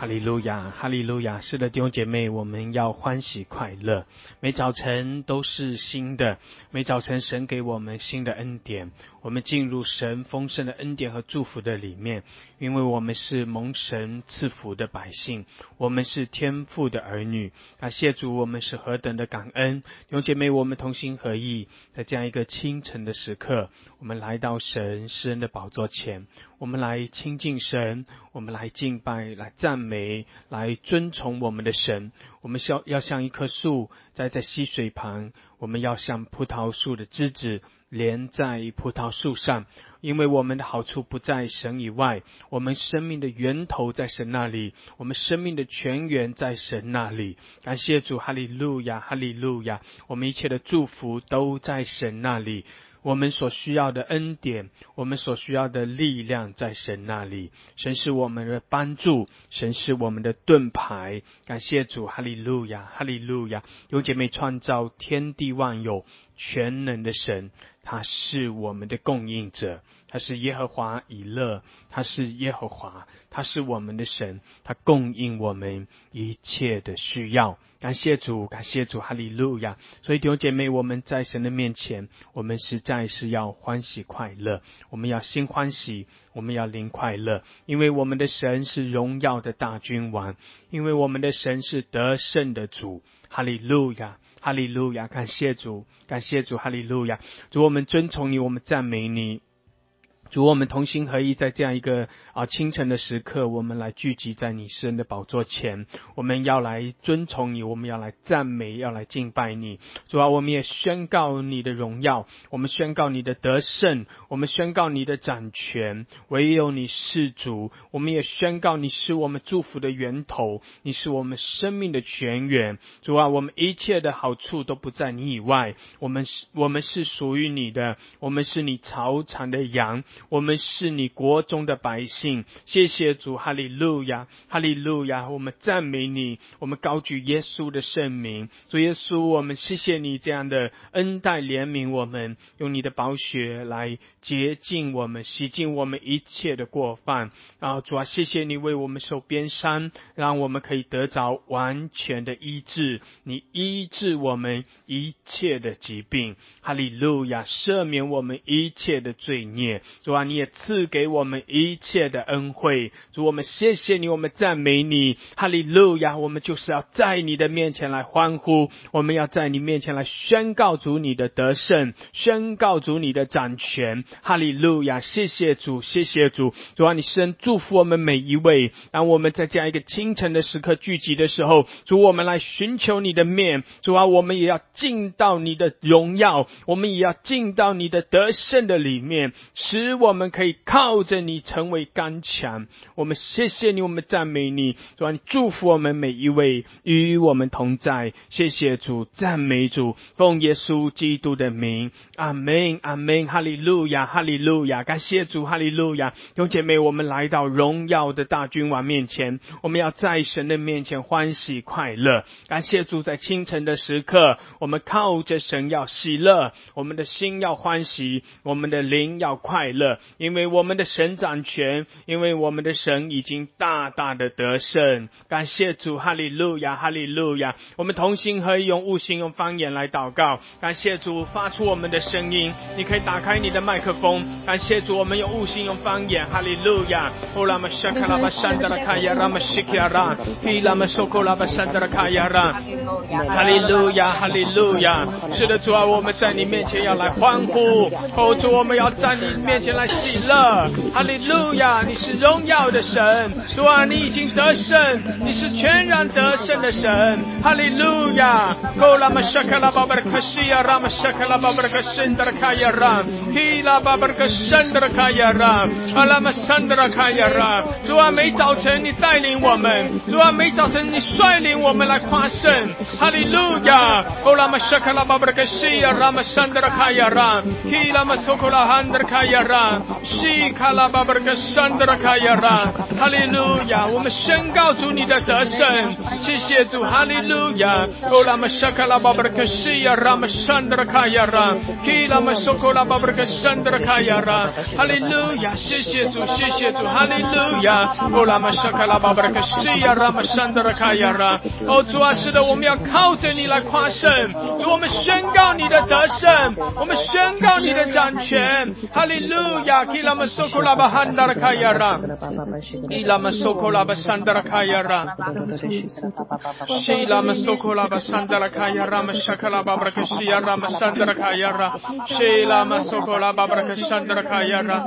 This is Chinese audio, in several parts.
哈利路亚，哈利路亚！是的，弟兄姐妹，我们要欢喜快乐。每早晨都是新的，每早晨神给我们新的恩典，我们进入神丰盛的恩典和祝福的里面，因为我们是蒙神赐福的百姓，我们是天父的儿女。感谢主，我们是何等的感恩！弟兄姐妹，我们同心合意，在这样一个清晨的时刻，我们来到神施恩的宝座前，我们来亲近神，我们来敬拜，来赞美，来尊崇我们的神。我们要像一棵树栽在溪水旁，我们要像葡萄树的枝子连在葡萄树上，因为我们的好处不在神以外，我们生命的源头在神那里，我们生命的泉源在神那里。感谢主，哈利路亚，哈利路亚！我们一切的祝福都在神那里，我们所需要的恩典，我们所需要的力量在神那里。神是我们的帮助，神是我们的盾牌。感谢主，哈利路亚，哈利路亚！有姐妹创造天地万有全能的神，他是我们的供应者，他是耶和华以勒，他是耶和华，他是我们的神，他供应我们一切的需要。感谢主，感谢主，哈利路亚！所以弟兄姐妹，我们在神的面前，我们实在是要欢喜快乐，我们要心欢喜，我们要灵快乐，因为我们的神是荣耀的大君王，因为我们的神是得胜的主。哈利路亚，哈利路亚！感谢主，感谢主，哈利路亚！主，我们尊崇你，我们赞美你。主，我们同心合意，在这样一个清晨的时刻，我们来聚集在你施恩的宝座前，我们要来尊崇你，我们要来赞美，要来敬拜你。主啊，我们也宣告你的荣耀，我们宣告你的得胜，我们宣告你的掌权，唯有你是主。我们也宣告你是我们祝福的源头，你是我们生命的泉源。主啊，我们一切的好处都不在你以外，我们是属于你的，我们是你草场的羊，我们是你国中的百姓。谢谢主，哈利路亚，哈利路亚！我们赞美你，我们高举耶稣的圣名。主耶稣，我们谢谢你这样的恩待怜悯我们，用你的宝血来洁净我们，洗净我们一切的过犯。然后主啊，谢谢你为我们受鞭伤，让我们可以得着完全的医治，你医治我们一切的疾病。哈利路亚！赦免我们一切的罪孽。主啊，你也赐给我们一切的恩惠。主，我们谢谢你，我们赞美你。哈利路亚！我们就是要在你的面前来欢呼，我们要在你面前来宣告主你的得胜，宣告主你的掌权。哈利路亚！谢谢主，谢谢主。主啊，你施恩祝福我们每一位。当我们在这样一个清晨的时刻聚集的时候，主，我们来寻求你的面。主啊，我们也要进到你的荣耀，我们也要进到你的得胜的里面，使我们可以靠着你成为刚强。我们谢谢你，我们赞美你。主啊，你祝福我们每一位，与我们同在。谢谢主，赞美主，奉耶稣基督的名，阿们，阿们，哈利路亚，哈利路亚！感谢主，哈利路亚！弟兄姐妹，我们来到荣耀的大君王面前，我们要在神的面前欢喜快乐。感谢主，在清晨的时刻，我们靠着神要喜乐，我们的心要欢喜，我们的灵要快乐，因为我们的神掌权，因为我们的神已经大大的得胜。感谢主，哈利路亚，哈利路亚！我们同心合意，用悟性，用方言来祷告。感谢主，发出我们的声音，你可以打开你的麦克风。感谢主，我们用悟性，用方言，哈利路亚！欧拉玛沙卡拉巴山德拉卡亚拉玛西基亚拉，伊拉玛索库拉巴山德拉卡亚拉，哈利路亚，哈利路亚！是的，主啊，我们在你面前要来欢呼，哦，主，我们要在你面前来喜乐。哈利路亚！你是荣耀的神，主啊，你已经得胜，你是全然得胜的神。哈利路亚！哦，拉玛沙卡拉巴巴克西亚拉玛沙卡拉巴巴克申德拉卡亚拉，希拉巴巴克申德拉卡亚拉，阿拉玛申德拉卡亚拉。主啊，每早晨你带领我们，主啊，每早晨你率领我们来夸胜。哈利路亚！哦，拉玛沙卡拉巴巴克西亚拉玛申德拉卡亚拉，希拉玛索库拉汉德拉卡亚拉。 拉，西卡拉巴巴克山德拉卡亚拉，哈利路亚！我们宣告主你的得胜，谢谢主，哈利路亚！欧拉玛沙卡拉巴巴克西亚拉玛山德拉卡亚拉，基拉玛索科拉巴巴克山德拉卡亚拉，哈利路亚！谢谢主，谢谢主，哈利路亚！欧拉玛沙卡拉巴巴克西亚拉玛山德拉卡亚拉，哦，主啊，是的，我们要靠着你来夸胜，主，我们宣告你的得胜，我们宣告你的掌权，哈利路亚！基拉玛索科拉巴汉达拉卡亚拉，基拉玛索科拉巴山德拉卡亚拉，西拉玛索科拉巴山德拉卡亚拉玛沙卡拉巴巴克西亚拉玛山德拉卡亚拉，西拉玛索科拉巴巴克山德拉卡亚拉。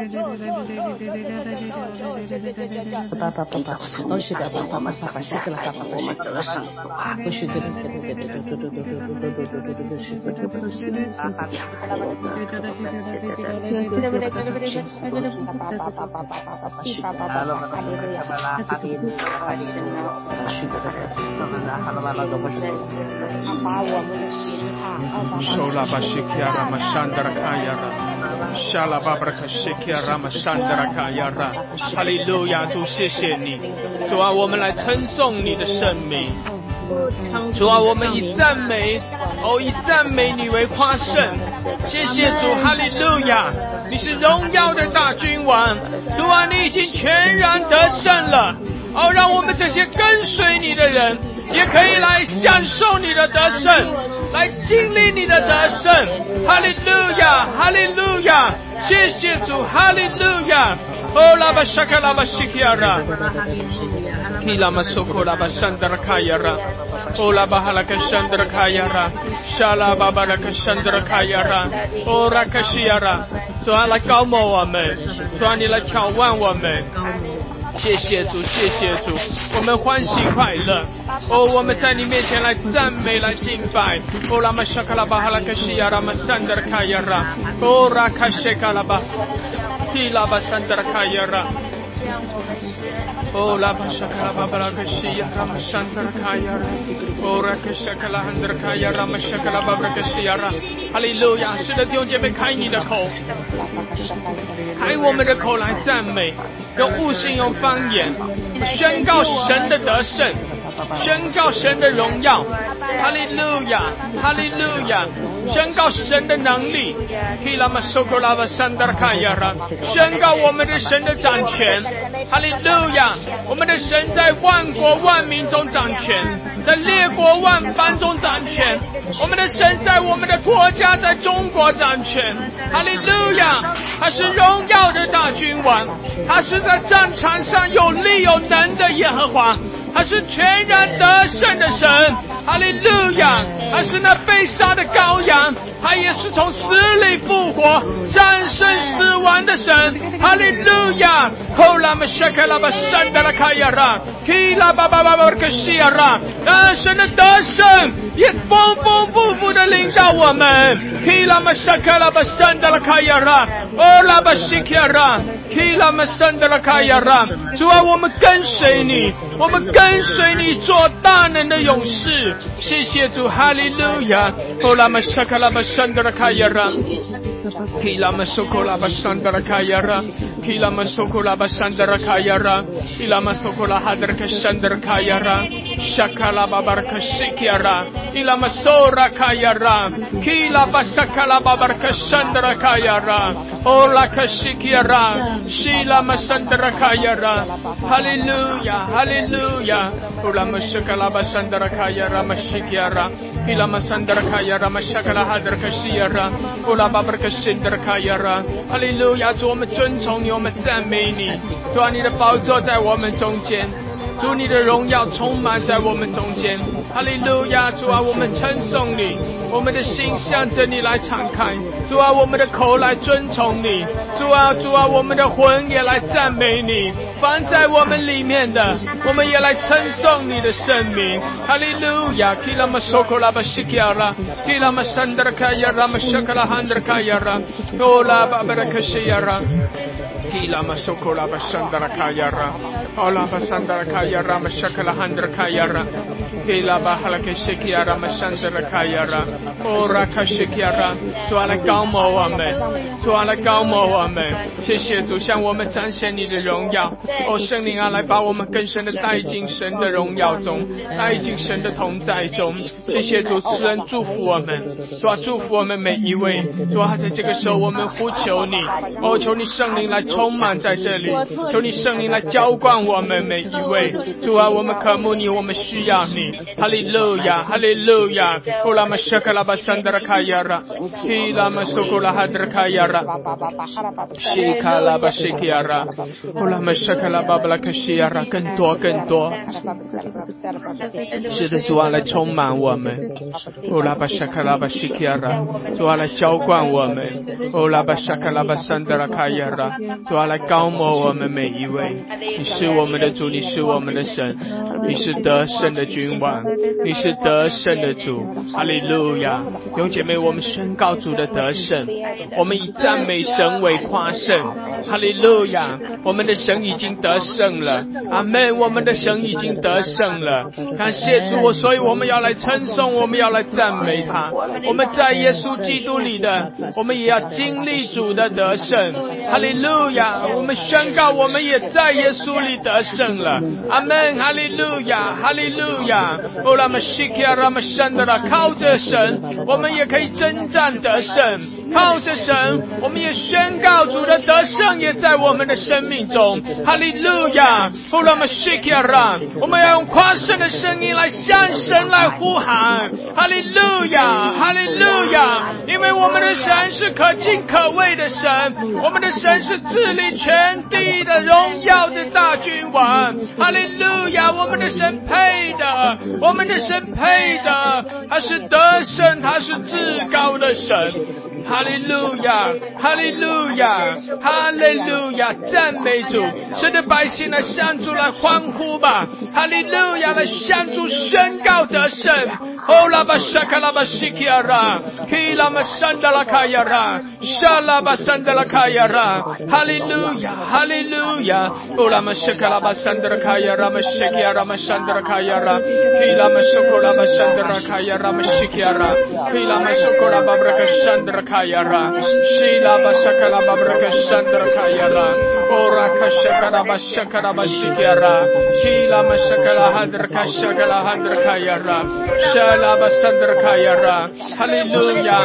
收拉巴西基亚拉玛山德拉卡亚拉，沙拉巴巴克西基亚拉玛山德拉卡亚拉，哈利路亚！主，谢谢你，主啊，我们来称颂你的圣名。主啊，我们以赞美，以赞美你为夸胜。谢谢主，哈利路亚！你是荣耀的大君王，主啊，你已经全然得胜了。让我们这些跟随你的人，也可以来享受你的得胜，来经历你的得胜。哈利路亚，哈利路亚！谢谢主，哈利路亚！拉巴沙卡拉巴西基亚拉。Kilama sokola basandra kayara, ola bahala kashandra kayara, shala babara kashandra kayara, ora kashiara， 主啊，来高摩我们，主啊，你来挑万我们。谢谢主，谢谢主，我们欢喜快乐。我们在你面前来赞美，来敬拜。拉玛沙卡拉巴哈拉卡西亚拉玛山德拉卡亚拉，拉卡谢卡拉巴，提拉巴山德拉卡亚拉。拉巴沙卡拉巴巴拉卡西亚拉玛山德拉卡亚拉，拉卡谢卡拉汉德拉卡亚拉玛沙卡拉巴巴拉卡西亚拉。哈利路亚！是的，弟兄姐妹，开你的口，开我们的口来赞美。用悟性，用方言，宣告神的得胜，宣告神的荣耀，哈利路亚，哈利路亚！宣告神的能力，宣告我们的神的掌权，哈利路亚！我们的神在万国万民中掌权，在列国万邦中掌权。我们的神在我们的国家，在中国掌权，哈利路亚！他是荣耀的大君王，他是在战场上有力有能的耶和华，他是全然得胜的神，哈利路亚！他是那被杀的羔羊，他也是从死里复活，战胜死亡的神，哈利路亚！后拉玛沙卡拉巴山德拉卡亚拉，基拉巴巴巴巴克西亚拉，让神的得胜也丰丰富富的领导我们。基拉玛沙卡拉巴山德拉卡亚拉，拉巴西卡拉，基拉玛山德拉卡亚拉。主啊，我们跟随你，我们跟随你做大能的勇士。谢谢主，哈利路亚！拉玛沙卡拉巴山德拉卡亚拉。Kilama sokola basandara kayara, kilama sokola basandara kayara, ilama sokola hadra kashandara kayara, shakala babarka shikyara, ilama sora kayara, kila basakala babarka shandara kayara, ola kashikyara, shila masandara kayara. Hallelujah, hallelujah. Ulama shakala basandara kayara mashikyara, ilama sandara kayara mashakala hadra kashiyara, ola babarka哈利路亚！主，我们尊崇你，我们赞美你。主啊，你的宝座在我们中间，主，你的荣耀充满在我们中间。哈利路亚！主啊，我们称颂你，我们的心向着你来敞开。主啊，我们的口来尊崇你。主啊，主啊，我们的魂也来赞美你。放在我们里面的，我们也来称颂你的圣名。哈利路亚！基拉玛索科拉巴西基亚拉，基拉玛山德卡亚拉玛沙卡拉汉德卡亚拉，欧拉巴巴拉克西亚拉。 Kila masokola basandara kayara. Ola basandara kayara mashakala handra kayara. Kila bahala keshikiara masandara kayara. Ora kashikiara. 主啊，来高摩我们，主啊，来高摩我们。谢谢主，向我们展现你的荣耀。哦，圣灵啊，来把我们更深的带进神的荣耀中，带进神的同在中。谢谢主，慈恩祝福我们，主啊，祝福我们每一位。主啊，在这个时候我们呼求你，哦，求你圣灵来充满在这里，求你圣灵来浇灌我们每一位。主啊，我们渴慕你，我们需要你。哈利路亚，哈利路亚。乌拉玛沙卡拉巴桑德拉卡亚拉，希拉玛苏库拉哈德卡亚拉，希卡拉巴西基亚拉，乌拉玛沙卡拉巴布拉克西亚拉，更多更多。是的，主啊，来充满我们。乌拉巴沙卡拉巴西基亚拉，主啊，来浇灌我们。乌拉巴沙卡拉巴桑德拉卡亚拉，主啊，来高摩我们每一位。你是我们的主，你是我们的神，你是得胜的君王，你是得胜的主。哈利路亚！弟兄姐妹，我们宣告主的得胜，我们以赞美神为夸胜。哈利路亚！我们的神已经得胜了，阿们！我们的神已经得胜了，感谢主！所以我们要来称颂，我们要来赞美他。我们在耶稣基督里的，我们也要经历主的得胜。哈利路亚！我们宣告，我们也在耶稣里得胜了，阿们！哈利路亚！哈利路亚！哦，拉玛西基亚拉玛山德拉，靠着神，我们也可以征战得胜；靠着神，我们也宣告主的得胜也在我们的生命中。哈利路亚！哦，拉玛西基亚拉，我们要用夸胜的声音来向神来呼喊。哈利路亚！哈利路亚！因为我们的神是可敬可畏的神，我们的神是治理全地的荣耀的大君王。哈利路亚！我们的神配的，我们的神配的，他是得胜，他是至高的神。哈利路亚，哈利路亚，哈利路亚！赞美主，神的百姓来向主来欢呼吧！哈利路亚，来向主宣告得胜。哦，拉巴沙卡拉巴西基亚拉，基拉玛山德拉卡亚拉，沙拉巴山德拉卡亚拉，哈利路亚，哈利路亚！哦，拉玛沙卡拉巴山德拉卡亚拉，玛西基亚拉玛山德拉卡亚拉，基拉玛苏库拉巴山德拉卡亚拉，玛西基亚拉，基拉玛苏库拉巴布拉克山德拉卡亚拉，希拉巴沙卡拉巴布拉克山德拉卡亚拉。Ora kashakara bashakara bashikara, Shila mashakala hadra kashakala hadra kayara, Shala basandra kayara. Hallelujah,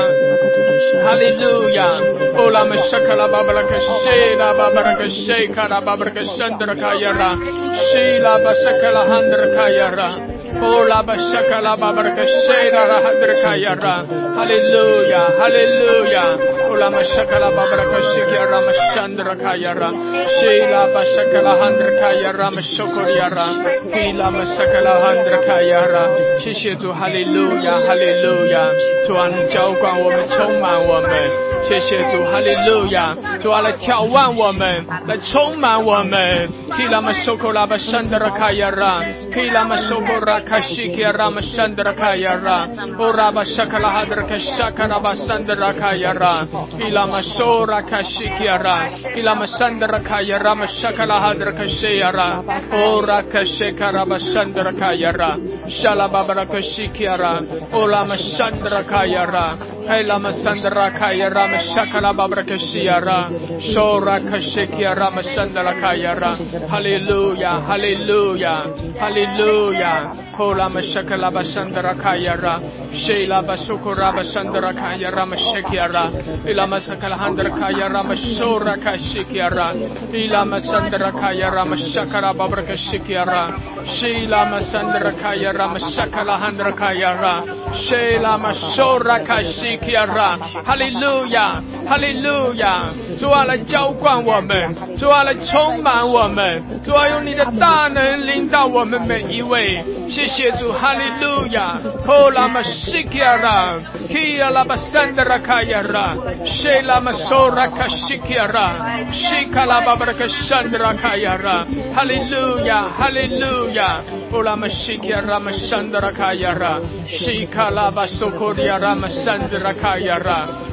Hallelujah. Ola mashakala babaraka shela babaraka shekara babaraka sandra kayara, Shila basakala hadra kayara. Ola bashakala babaraka shela hadra kayara. Hallelujah, Hallelujah. Ola mashakala babaraka shikara mashandra kayara. Sheila Bashakala Handra Kayara Mashokoriara, Hila Masakala Handra Kayara， 谢谢主，哈利路亚，哈利路亚！主啊，你浇灌我们，充满我们。谢谢主，哈利路亚！主啊，来眺望我们，来充满我们。Hila Masokora Bashandra Kayara, Hila Masokora Kashikiara Mashandra Kayara, Ora Bashakala Handra Kashakara Basandra Kayara, Hila Masora Kashikiara, Hila Masandra Kayara Mashakala Hadra Kashayara, Ora Kashekara Basandra Kayara, Shalababara Kashikiara, Ola Mashandra Kayara, Hela Masandra Kayara Mashakala Babra Kashiara, Shora Kashikiara Masandra Kayara. Hallelujah, Hallelujah, Hallelujah. Ola Mashakala Basandra Kayara, Sheila Basukura Basandra Kayara Mashakiara, Ila Masakala Handra Kayara Mashora Kashikiara, Ila Masandra Kayara Mashakara Babra Kashikiara, Sheila Masandra Kayara Mashakala Handra Kayara, Sheila Mashora Kashikiara. Hallelujah, Hallelujah. 主啊，来浇灌我们，主啊，来充满我们，主啊，用你的大能领导我们每一位。谢谢主，哈利路亚！哦，拉玛西基亚拉，基亚拉巴山德拉卡亚拉，谢拉玛索拉卡西基亚拉，西卡拉巴布拉卡山德拉卡亚拉，哈利路亚，哈利路亚！哦，拉玛西基亚拉玛山德拉卡亚拉，西卡拉巴索库利亚拉玛山德拉卡亚拉。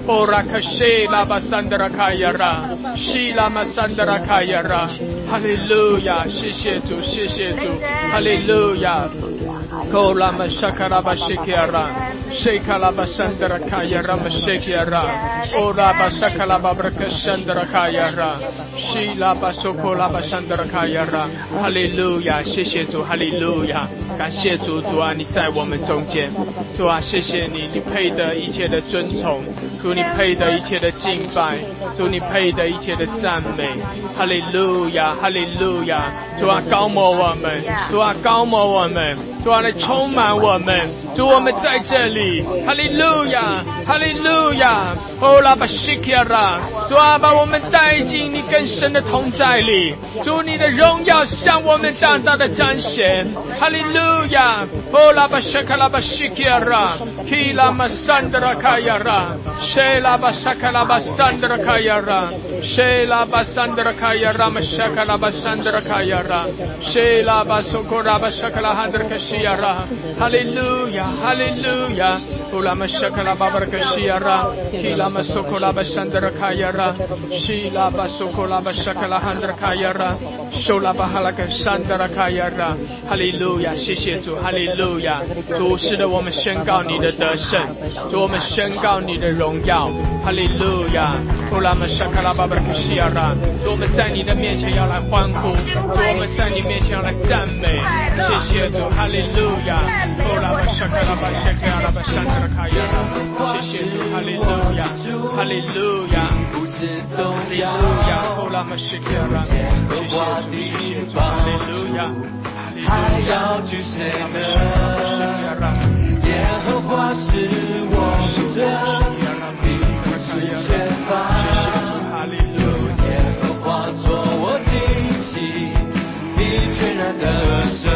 Ora kashela basandra kayara, shila masandra kayara. Hallelujah， 谢谢主，谢谢主，哈利路亚。Kola mashakara bashikiara, shekala basandra kayara mashikiara, ora basakala babrakasandra kayara, shila basokola basandra kayara. Hallelujah， 谢谢主，哈利路亚，感谢主，主啊，你在我们中间，主啊，谢谢你，你配得一切的尊崇，主你配得一切的敬拜，主你配得一切的赞美，哈利路亚，哈利路亚，主啊，高摩我们，主啊，高摩我们，主啊，来充满我们，主我们在这里，哈利路亚，哈利路亚，哦拉巴西基拉，主啊，把我们带进你更深的同在里，主你的荣耀向我们大大的彰显，哈利路亚，哦拉巴沙卡拉巴西基拉，基拉马桑德拉卡亚拉，谢拉巴沙卡拉巴桑德拉卡亚拉，谢拉巴桑德拉卡亚拉马沙卡拉巴桑德拉卡亚拉，谢拉巴苏库拉巴沙卡拉汉德卡西亚拉，哈利路亚，哈利路亚，乌拉马沙卡拉巴巴卡西亚拉，基拉马苏库拉巴桑德拉卡亚拉，希拉巴苏库拉巴沙卡拉汉德卡亚拉，修拉巴哈拉卡桑德拉卡亚拉，哈利路亚，谢谢主，哈利路亚，主是的，我们宣告你的得胜，主我们宣告你的荣耀，哈利路亚，乌拉马沙卡拉巴巴卡西亚拉，主我们在你的面前要来欢呼，主我们在你面前要来赞美，谢谢主，哈利路亚，乌拉马沙卡拉巴沙卡拉巴桑德拉卡亚拉，谢谢主，哈利路亚，哈利路亚，哈利路亚，乌拉马沙卡拉，谢谢主，谢谢主，哈利路亚，还要举谁呢？耶和华是我的避世前方，耶和华做我旌旗，必全然得胜。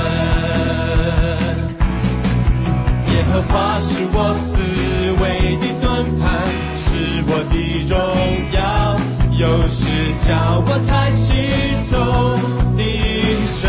耶和华是我四围的盾牌，是我的荣耀，有时叫我抬起头的神。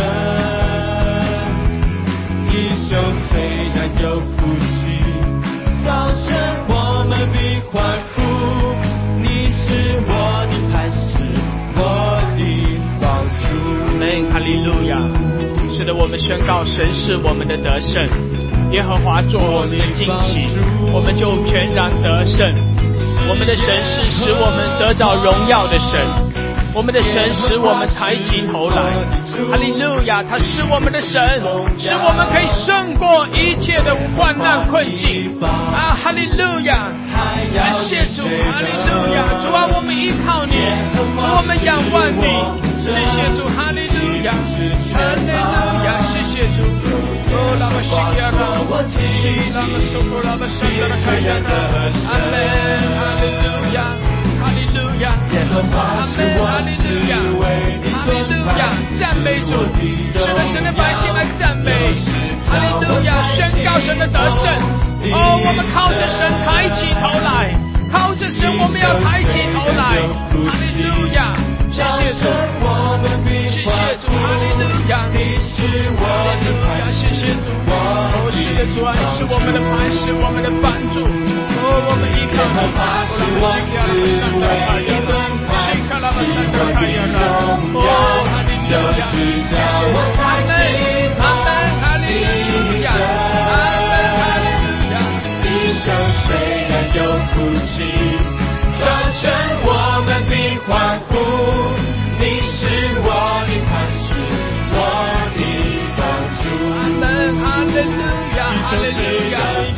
一宿虽然有哭泣，早晨我们必欢呼。你是我的磐石，我的帮助。阿们，哈利路亚。是的，我们宣告神是我们的得胜，耶和华做我们的旌旗，我们就全然得胜。我们的神是使我们得着荣耀的神，我们的神使我们抬起头来，哈利路亚，他是我们的神，使我们可以胜过一切的患难困境啊，哈利路亚，感谢主，哈利路亚，主啊，我们依靠你，主我们仰望你，谢谢主，哈利路亚，哈利路亚，谢谢主，哦拉巴西亚拉，西拉巴苏库拉巴山德拉卡亚拉，阿门，哈利路亚，哈利路亚，阿门，哈利路亚，哈利路亚，赞美主，是的，神的百姓来赞美，哈利路亚，宣告神的得胜。哦，我们靠着神抬起头来，靠着神我们要抬起头来，哈利路亚，谢谢主，谢谢主，哈利路亚，哈利路亚，谢谢主，哦，是的，主啊，你是我们的磐石，我们的帮助，哦，我们依靠主，我们信靠你，上德卡亚拉，信靠拉巴上德卡亚拉，哦，哈利路亚，谢谢主，阿门，阿门，哈利路亚，阿门，哈利路亚，一生虽然有哭泣，早晨我们必欢呼，你是我的磐石，我的帮助，阿门，哈利路亚，哈利路亚，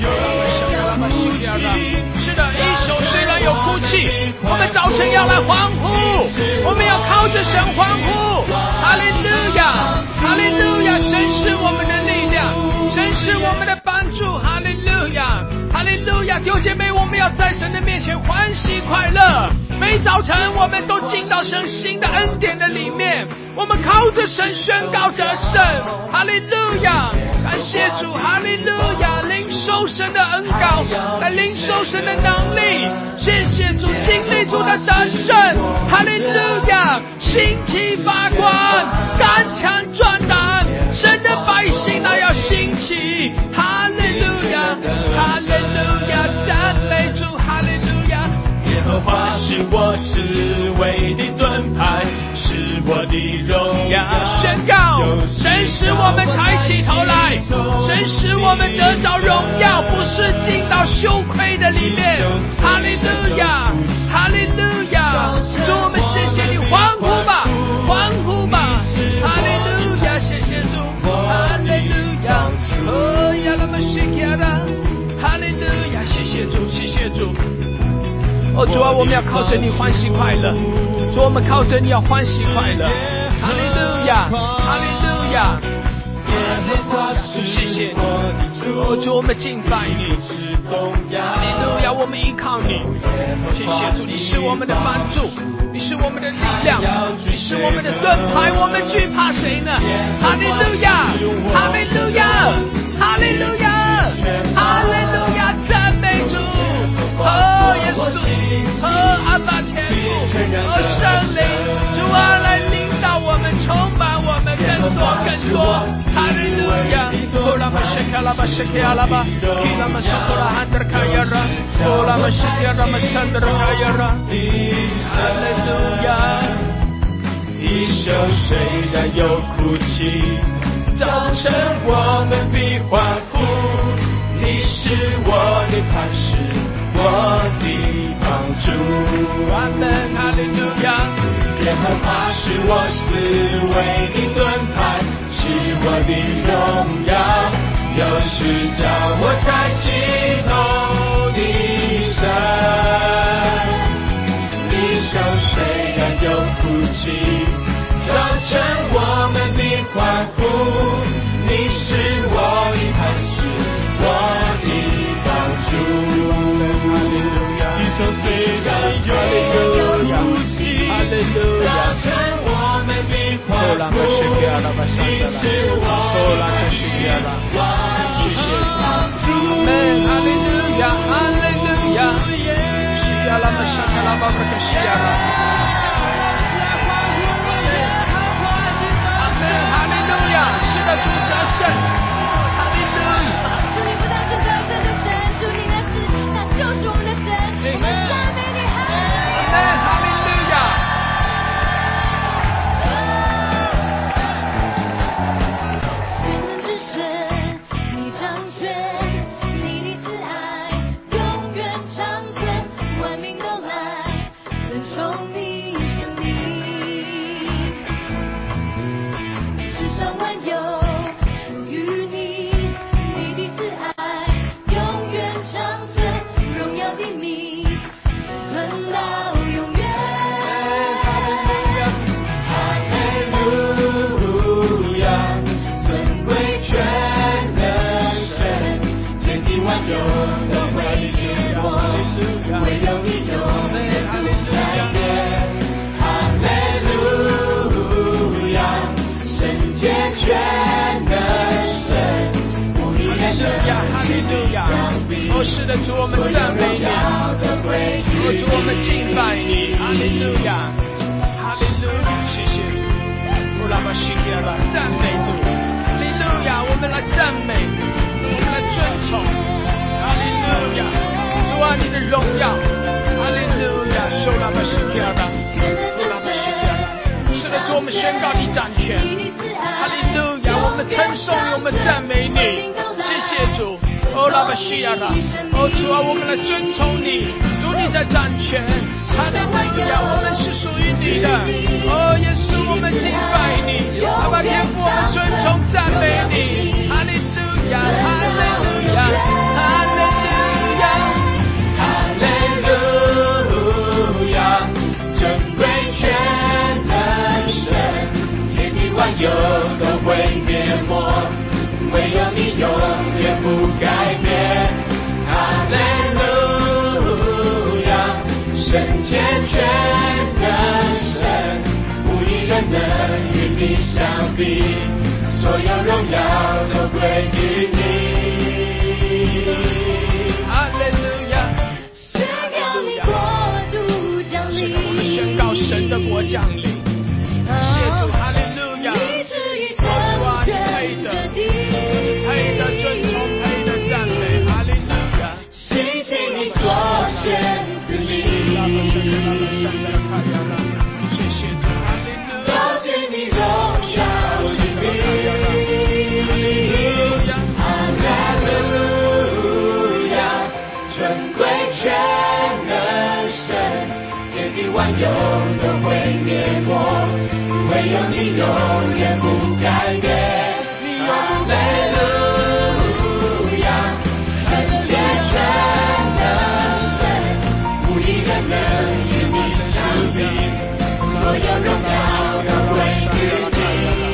是的，一手虽然有哭泣，我们早晨要来欢呼，我们要靠着神欢呼，哈利路亚，哈利路亚，神是我们的力量，神是我们的帮助，哈利路亚，哈利路亚，弟兄姐妹，我们要在神的面前欢喜快乐，每早晨我们都进到神新的恩典的里面，我们靠着神宣告得胜，哈利路亚，感谢主，哈利路亚，领受神的恩膏，来领受神的能力，谢谢主，经历主的得胜，哈利路亚，兴起发光，刚强壮胆，神的百姓那要兴起，哈利路亚，哈利路亚，赞美主，哈利路亚， 华是我思维的盾牌，是我的荣耀。宣告，神使我们抬起头来，神使我们得着荣耀，不是进到羞愧的里面。哈利路亚，哈利路亚！主，我们谢谢你，欢呼吧，欢呼吧！哈利路亚，谢谢主，哈利路亚，哦呀，那么谢谢的，哈利路亚，谢谢主，谢谢主。哦，主啊，我们要靠着你欢喜快乐，主，我们靠着你要欢喜快乐。哈利路亚，哈利路亚，谢谢你，哦，主，我们敬拜你。哈利路亚，我们依靠你。谢谢主，你是我们的帮助，你是我们的力量，你是我们的盾牌，我们惧怕谁呢？哈利路亚，哈利路亚，哈利路亚，哈利路亚，赞美主！哦，耶稣，哦，阿爸天父，哦，圣灵，主啊，来领导我们，充满我们，更多更多。哈利路亚！哦，拉玛谢卡拉巴谢卡拉巴，基拉玛苏托拉汉德卡亚拉，哦，拉玛谢卡拉玛山德卡亚拉。哈利路亚！一宿虽然有哭泣，早晨我们必欢呼。你是我的磐石，我的帮助。阿门，哈利路亚！耶和华是我思维的盾牌，是我的荣耀，又是叫我抬起头的神。一宿虽然有哭泣，早晨我们必欢呼。你是我的磐石，我的帮助。哈利路亚！一宿虽然有哭泣，早晨我们必欢呼。你是我的磐石，我的帮助。哈利路亚，哈利路亚！西亚拉玛西卡拉巴布克西亚拉。是的，主得胜，哈利路亚！ 主你不但是得胜的神，主你那就是我们的神，我们赞美你，哈利路亚！ 全能之神，你掌权，你的慈爱永远长存，万民都来尊崇你生命。世上万有属于你，你的慈爱永远长存，荣耀的名存到永远。哈利路亚，尊贵全能神，天地万有都会灭没，唯有你永远不改变。哈利路亚，圣洁全能神，无与伦比相比。 哦，是的，主，我们赞美你。哦，主，我们敬拜你。哈利路亚，哈利路亚，谢谢。哦，拉玛西亚拉，赞美主。哈利路亚，我们来赞美，我们来尊崇。哈利路亚，主啊，你的荣耀。哈利路亚，受拉玛西亚拉，哦，拉玛西亚拉。是的，主，我们宣告你掌权。哈利路亚，我们称颂你，我们赞美你，谢谢主。哦，拉玛西亚拉，哦，主啊，我们来尊崇你，主你在掌权。哈利路亚，我们是属于你的。哦，耶稣，我们敬拜你，阿爸天父，我们尊崇赞美你。哈利路亚，哈利路亚，哈利路亚， 哈利路亚，尊贵全能神，天地万有都会灭没，唯有你永远不改变。哈利路亚，圣洁全能神，无一人能与你相比，所有荣耀都归于你。 哈利路亚， 宣告你国度降临， 我们宣告神的国降临。谢主，哈利路亚！主啊，你配的，配的尊崇，配的赞美，哈利路亚！ 谢谢你所选之力。 万有都会灭没，唯有你永远不改变。哈利路亚，圣洁全能神，无一人能与你相比，所有荣耀都归于你。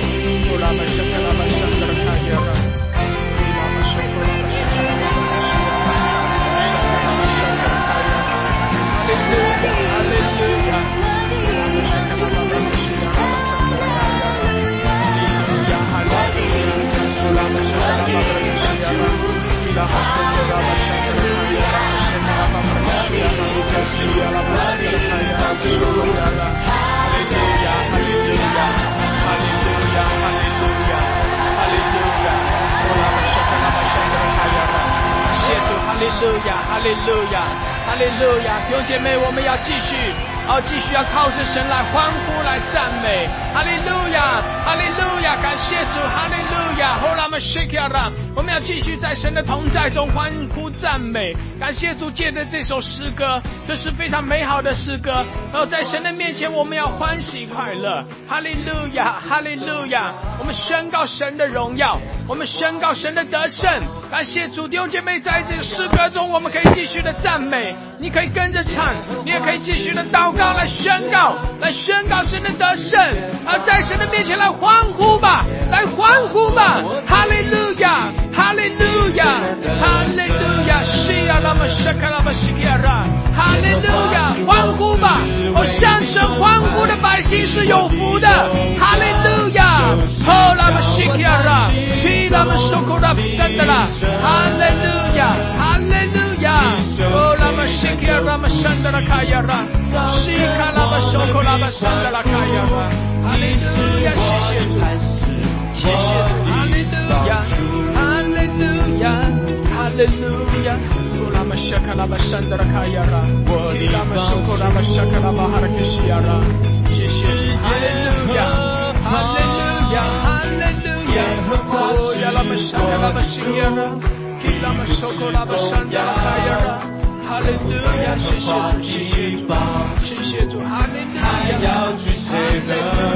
哈利路亚，哈利路亚！弟兄姐妹，我们要继续要靠着神来欢呼，来赞美。哈利路亚，哈利路亚！感谢主，哈利路亚！我们要继续在神的同在中欢呼赞美，感谢主借着这首诗歌，这是非常美好的诗歌。在神的面前，我们要欢喜快乐。哈利路亚，哈利路亚！我们宣告神的荣耀，我们宣告神的得胜。感谢主，弟兄姐妹，在这个诗歌中，我们可以继续的赞美，你可以跟着唱，你也可以继续的祷告，来宣告神的得胜。在神的面前来欢呼吧，来欢呼吧！哈利路亚，哈利路亚，哈利路亚！西亚拉玛沙卡拉玛西亚拉，哈利路亚！欢呼吧！向神欢呼的百姓是有福的。哈利路亚！哦拉玛西亚拉，皮拉玛苏库拉比山的啦！哈利路亚，哈利路亚！哦拉玛西亚拉玛山的啦卡亚拉，西卡拉玛苏库拉玛山的啦卡亚拉，哈利路亚！谢谢主，谢谢主，哈利路亚，哈利路亚，哈利路亚！哦拉玛沙卡拉玛山的啦卡亚拉，皮拉玛苏库拉玛沙卡拉玛哈拉克西亚拉，谢谢主，哈利路亚，哈利路亚，哈利路亚！哦呀拉玛沙卡拉玛西亚拉，皮拉玛苏库拉玛山的啦卡亚拉，哈利路亚！谢谢主，谢谢主，谢谢主，哈利路亚！ 要去谁呢？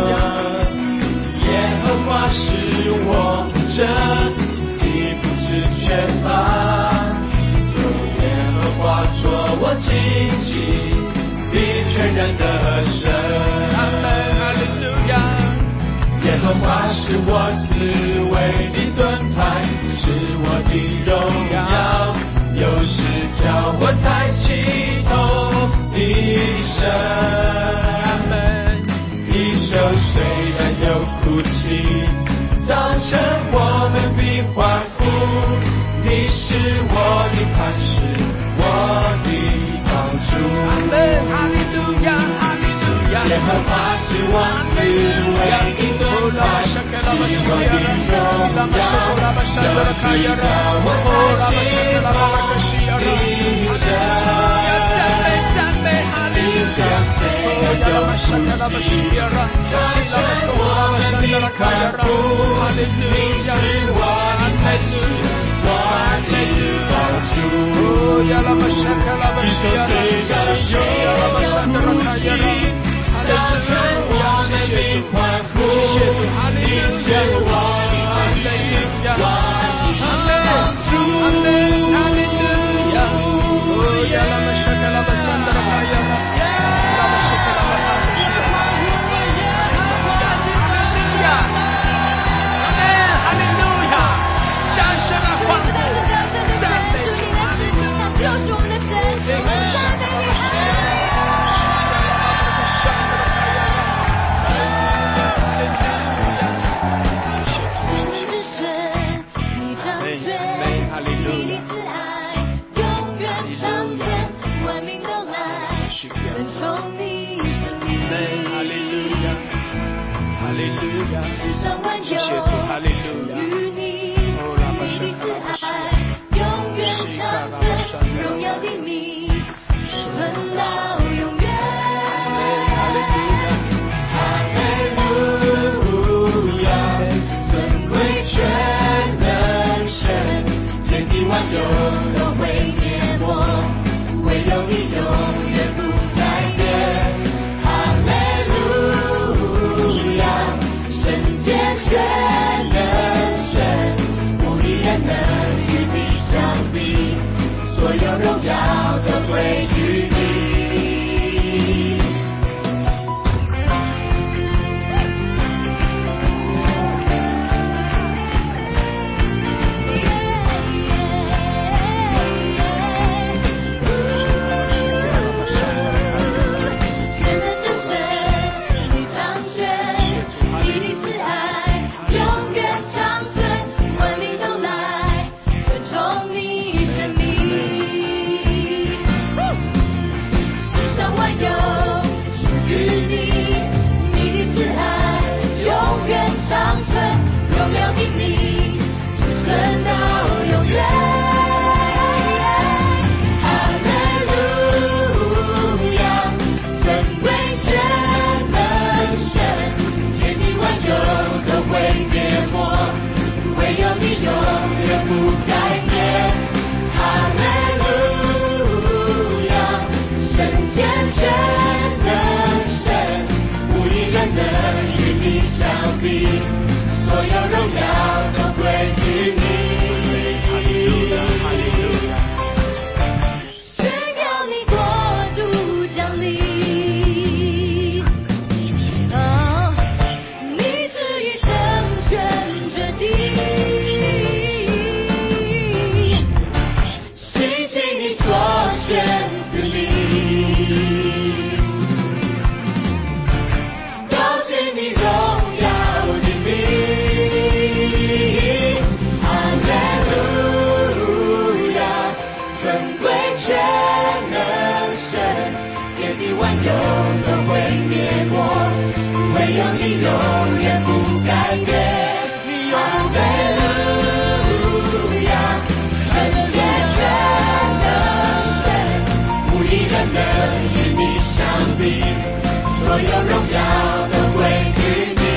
耶和华是我这必不致缺乏，有耶和华做我荆棘，必全然得胜。 阿门，哈利路亚！ 耶和华是我思维的盾牌，是我的荣耀，有时叫我抬起头的神。一生虽然有哭泣，早晨我们必欢呼。你是我的磐石，我的帮助。 阿门，哈利路亚，哈利路亚！ 耶和华是我思维的盾牌，是我的荣耀，有时叫我抬起头的神。 赞美，哈利路亚！哦呀拉玛沙卡拉玛西亚拉，拉玛苏拉玛山的啦卡亚拉，哈利路亚！哈利路亚！哈利路亚！哦呀拉玛沙卡拉玛西亚拉，拉玛山的啦卡亚拉，哈利路亚！谢谢主，谢谢主，哈利路亚！哈利路亚！阿门，阿门，哈利路亚！哦呀拉玛沙卡拉玛山的啦卡亚拉。 就是我们的神， 有荣耀都归于你。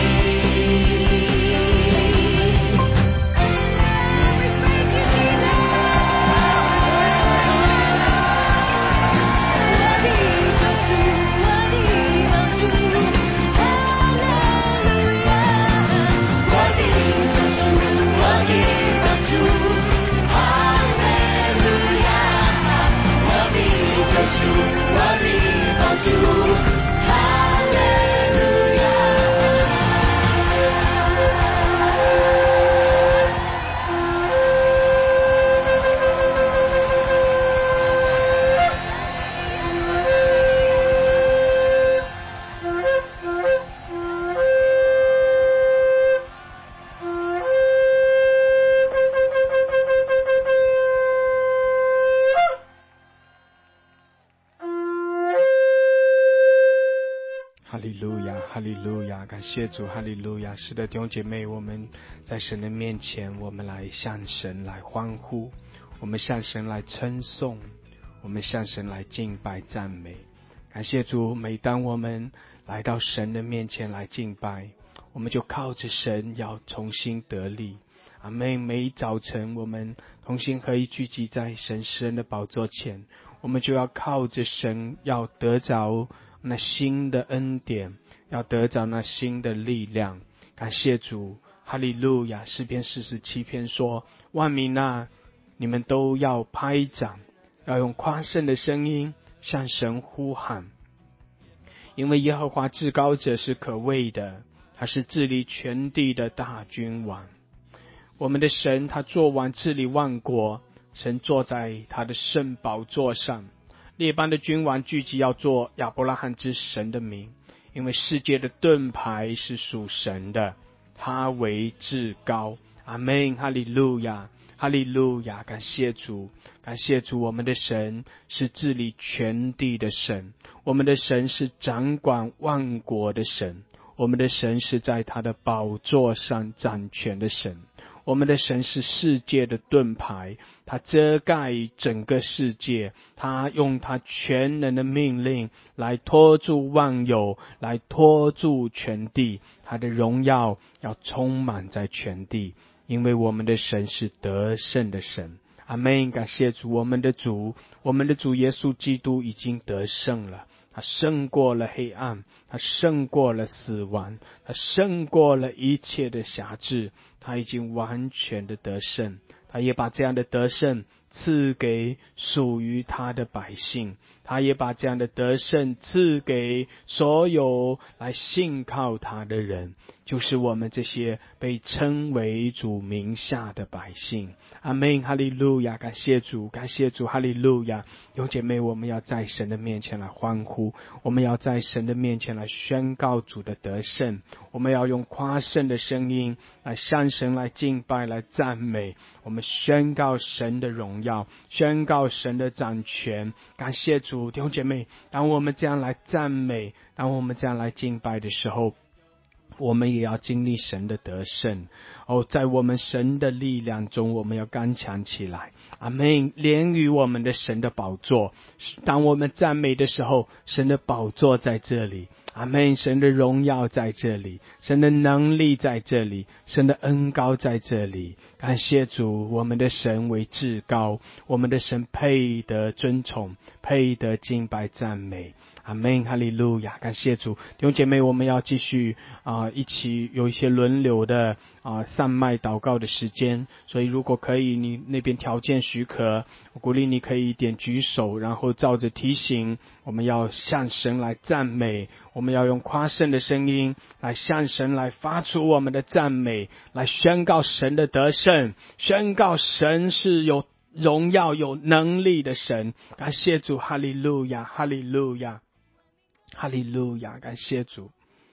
哈利路亚，感谢主，哈利路亚。是的，弟兄姐妹，我们在神的面前，我们来向神来欢呼，我们向神来称颂，我们向神来敬拜赞美。感谢主，每当我们来到神的面前来敬拜，我们就靠着神要重新得力。阿们。每一早晨我们同心合一聚集在神施恩的宝座前，我们就要靠着神要得着那新的恩典，要得着那新的力量。感谢主，哈利路亚。诗篇47篇说，万民啊，你们都要拍掌，要用夸胜的声音向神呼喊，因为耶和华至高者是可畏的，他是治理全地的大君王。我们的神他做完治理万国，神坐在他的圣宝座上，列邦的君王聚集要做亚伯拉罕之神的名，因为世界的盾牌是属神的，他为至高。阿们。哈利路亚，哈利路亚。感谢主，感谢主，我们的神是治理全地的神，我们的神是掌管万国的神，我们的神是在他的宝座上掌权的神，我们的神是世界的盾牌，他遮盖整个世界，他用他全能的命令来托住万有，来托住全地，他的荣耀要充满在全地，因为我们的神是得胜的神。阿们。感谢主，我们的主耶稣基督已经得胜了，他胜过了黑暗，他胜过了死亡，他胜过了一切的辖制，他已经完全的得胜，他也把这样的得胜赐给属于他的百姓，他也把这样的得胜赐给所有来信靠他的人，就是我们这些被称为主名下的百姓。阿们。哈利路亚。感谢主，感谢主，哈利路亚。有姐妹，我们要在神的面前来欢呼，我们要在神的面前来宣告主的得胜，我们要用夸胜的声音来向神来敬拜，来赞美，我们宣告神的荣耀，宣告神的掌权。感谢主，弟兄姐妹，当我们这样来赞美，当我们这样来敬拜的时候，我们也要经历神的得胜。在我们神的力量中，我们要刚强起来。阿们。连于我们的神的宝座，当我们赞美的时候，神的宝座在这里。阿们。神的荣耀在这里，神的能力在这里，神的恩膏在这里。感谢主，我们的神为至高，我们的神配得尊崇，配得敬拜赞美。阿们。哈利路亚。感谢主，弟兄姐妹，我们要继续一起有一些轮流的上麦祷告的时间，所以如果可以，你那边条件许可，我鼓励你可以点举手，然后照着提醒，我们要向神来赞美，我们要用夸胜的声音来向神来发出我们的赞美，来宣告神的得胜，宣告神是有荣耀有能力的神。感谢主，哈利路亚，哈利路亚，哈利路亚。感谢主，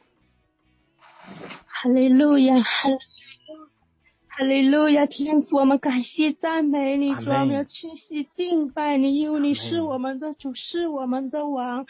哈利路亚，哈利路亚，天父，我们感谢赞美你，主，我们要屈膝敬拜你，因为你是我们的主，是我们的王。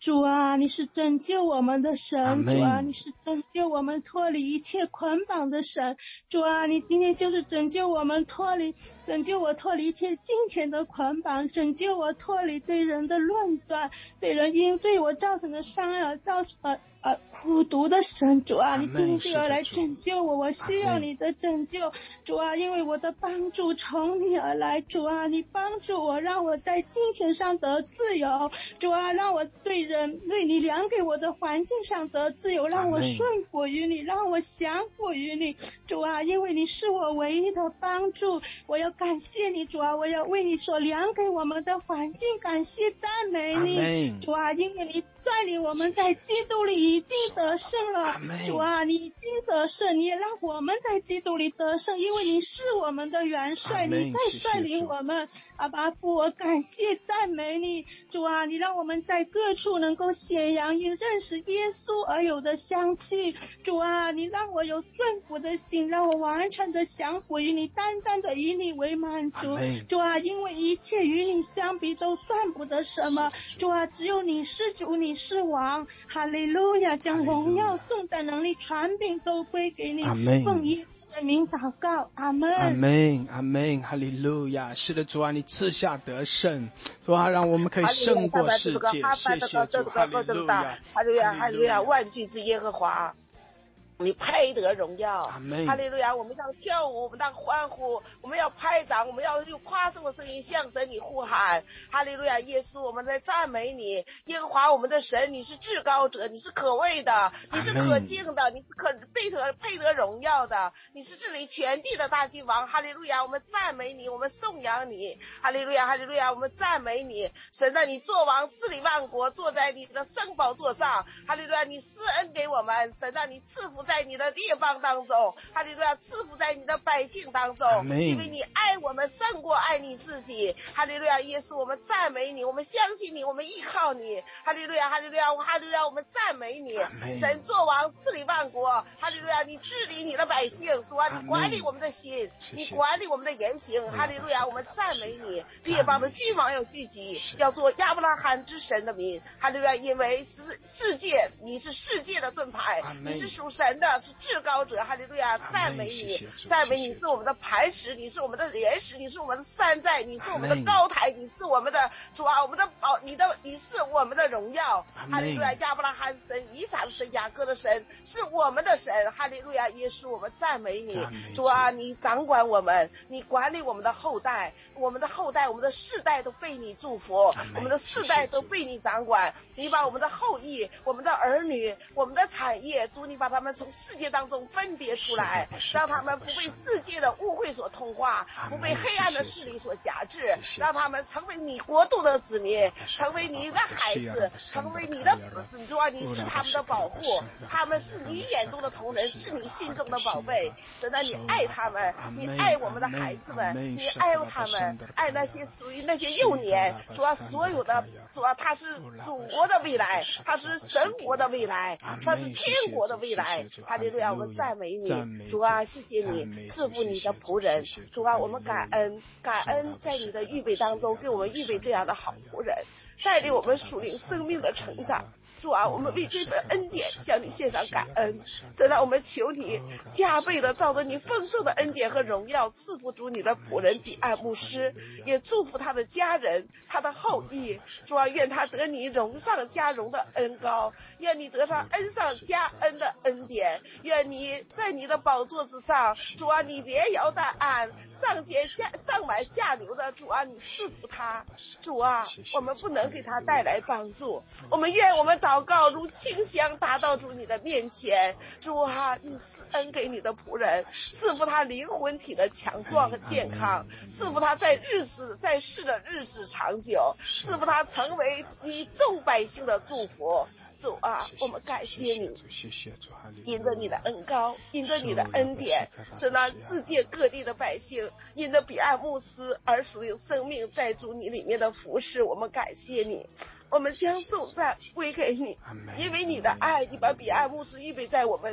主啊，你是拯救我们的神， 阿们主啊，你是拯救我们脱离一切捆绑的神，主啊，你今天就是拯救我脱离一切金钱的捆绑，拯救我脱离对人的论断，对人因对我造成的伤害而造成苦毒的神，主啊，你今天就要来拯救我，我需要你的拯救，主啊，因为我的帮助从你而来，主啊，你帮助我，让我在金钱上得自由，主啊，让我对你量给我的环境上得自由，让我顺服于你，让我降服于你，主啊，因为你是我唯一的帮助，我要感谢你，主啊，我要为你所量给我们的环境感谢赞美你，主啊，因为你率领我们在基督里已经得胜了，主啊，你已经得胜，你也让我们在基督里得胜，因为你是我们的元帅，你在率领我们，阿爸父，我感谢赞美你，主啊，你让我们在各处能够显扬因认识耶稣而有的香气，主啊，你让我有顺服的心，让我完全的降服于你，单单的以你为满足，主啊，因为一切与你相比都算不得什么，主啊，只有你是主，你是王，哈利路亚，将荣耀颂赞能力权柄都归给你，奉耶稣的名祷告，阿们， 阿们，阿们，哈利路亚。是的，主啊，你赐下得胜，主啊，让我们可以胜过世界。谢谢主，哈利路亚， 哈利路亚，哈利路亚，万军之耶和华。你配得荣耀，哈利路亚！我们要跳舞，我们要欢呼，我们要拍掌，我们要用夸胜的声音向神你呼喊，哈利路亚！耶稣，我们在赞美你，耶和华我们的神，你是至高者，你是可畏的，你是可敬的，你是配得荣耀的，你是治理全地的大君王，哈利路亚！我们赞美你，我们颂扬你，哈利路亚，哈利路亚！我们赞美你，神啊，你作王治理万国，坐在你的圣宝座上，哈利路亚！你施恩给我们，神啊，你赐福在你的列邦当中，哈利路亚，赐福在你的百姓当中，因为你爱我们胜过爱你自己，哈利路亚，耶稣，我们赞美你，我们相信你，我们依靠你，哈利路亚，哈利路亚，哈利路亚，我们赞美你，神作王治理万国，哈利路亚，你治理你的百姓，主啊，你管理我们的心，你管理我们的言行，哈利路亚，我们赞美你，列邦的君王要聚集，要做亚伯拉罕之神的名，哈利路亚，因为世界你是世界的盾牌，你是属神的，是至高者，哈利路亚，赞美你，赞美你是我们的磐石，你是我们的岩石，你是我们的山寨，你是我们的高台，你是我们的主啊，我们的宝，你是我们的荣耀，哈利路亚，亚伯拉罕神，以撒的神，雅各的神，是我们的神，哈利路亚，耶稣，我们赞美你，主啊，你掌管我们，你管理我们的后代，我们的后代，我们的世代都被你祝福，我们的世代都被你掌管，你把我们的后裔，我们的儿女，我们的产业，主，你把他们从世界当中分别出来，让他们不被世界的污秽所同化，不被黑暗的势力所辖制，让他们成为你国度的子民，成为你的孩子，成为你的子，主啊，你是他们的保护，他们是你眼中的同人，是你心中的宝贝，神啊，你爱他们，你爱我们的孩子们，你爱他们，爱那些属于那些幼年，主啊，所有的主啊，他是祖国的未来，他是神国的未来，他是天国的未来，哈利路亚，我们赞美你，主啊，谢谢你赐福你的仆人，主啊，我们感恩在你的预备当中给我们预备这样的好仆人，带领我们属灵生命的成长，主啊，我们为这份恩典向你献上感恩，神啊，我们求你加倍的照着你丰盛的恩典和荣耀赐福主你的仆人彼岸牧师，也祝福他的家人，他的后裔，主啊，愿他得你荣上加荣的恩膏，愿你得上恩上加恩的恩典，愿你在你的宝座之上，主啊，你连摇带按，上满下流的，主啊，你赐福他，主啊，我们不能给他带来帮助，我们愿我们祷告如清香达到主你的面前，主啊，你赐恩给你的仆人，赐福他灵魂体的强壮和健康，赐福他在世的日子长久，赐福他成为你众百姓的祝福，主啊，我们感谢你，因着你的恩膏，因着你的恩典，使那世界各地的百姓因着彼岸牧师而属于生命在主你里面的服侍，我们感谢你，我们将颂赞归给你，因为你的爱，你把彼岸牧师预备在我们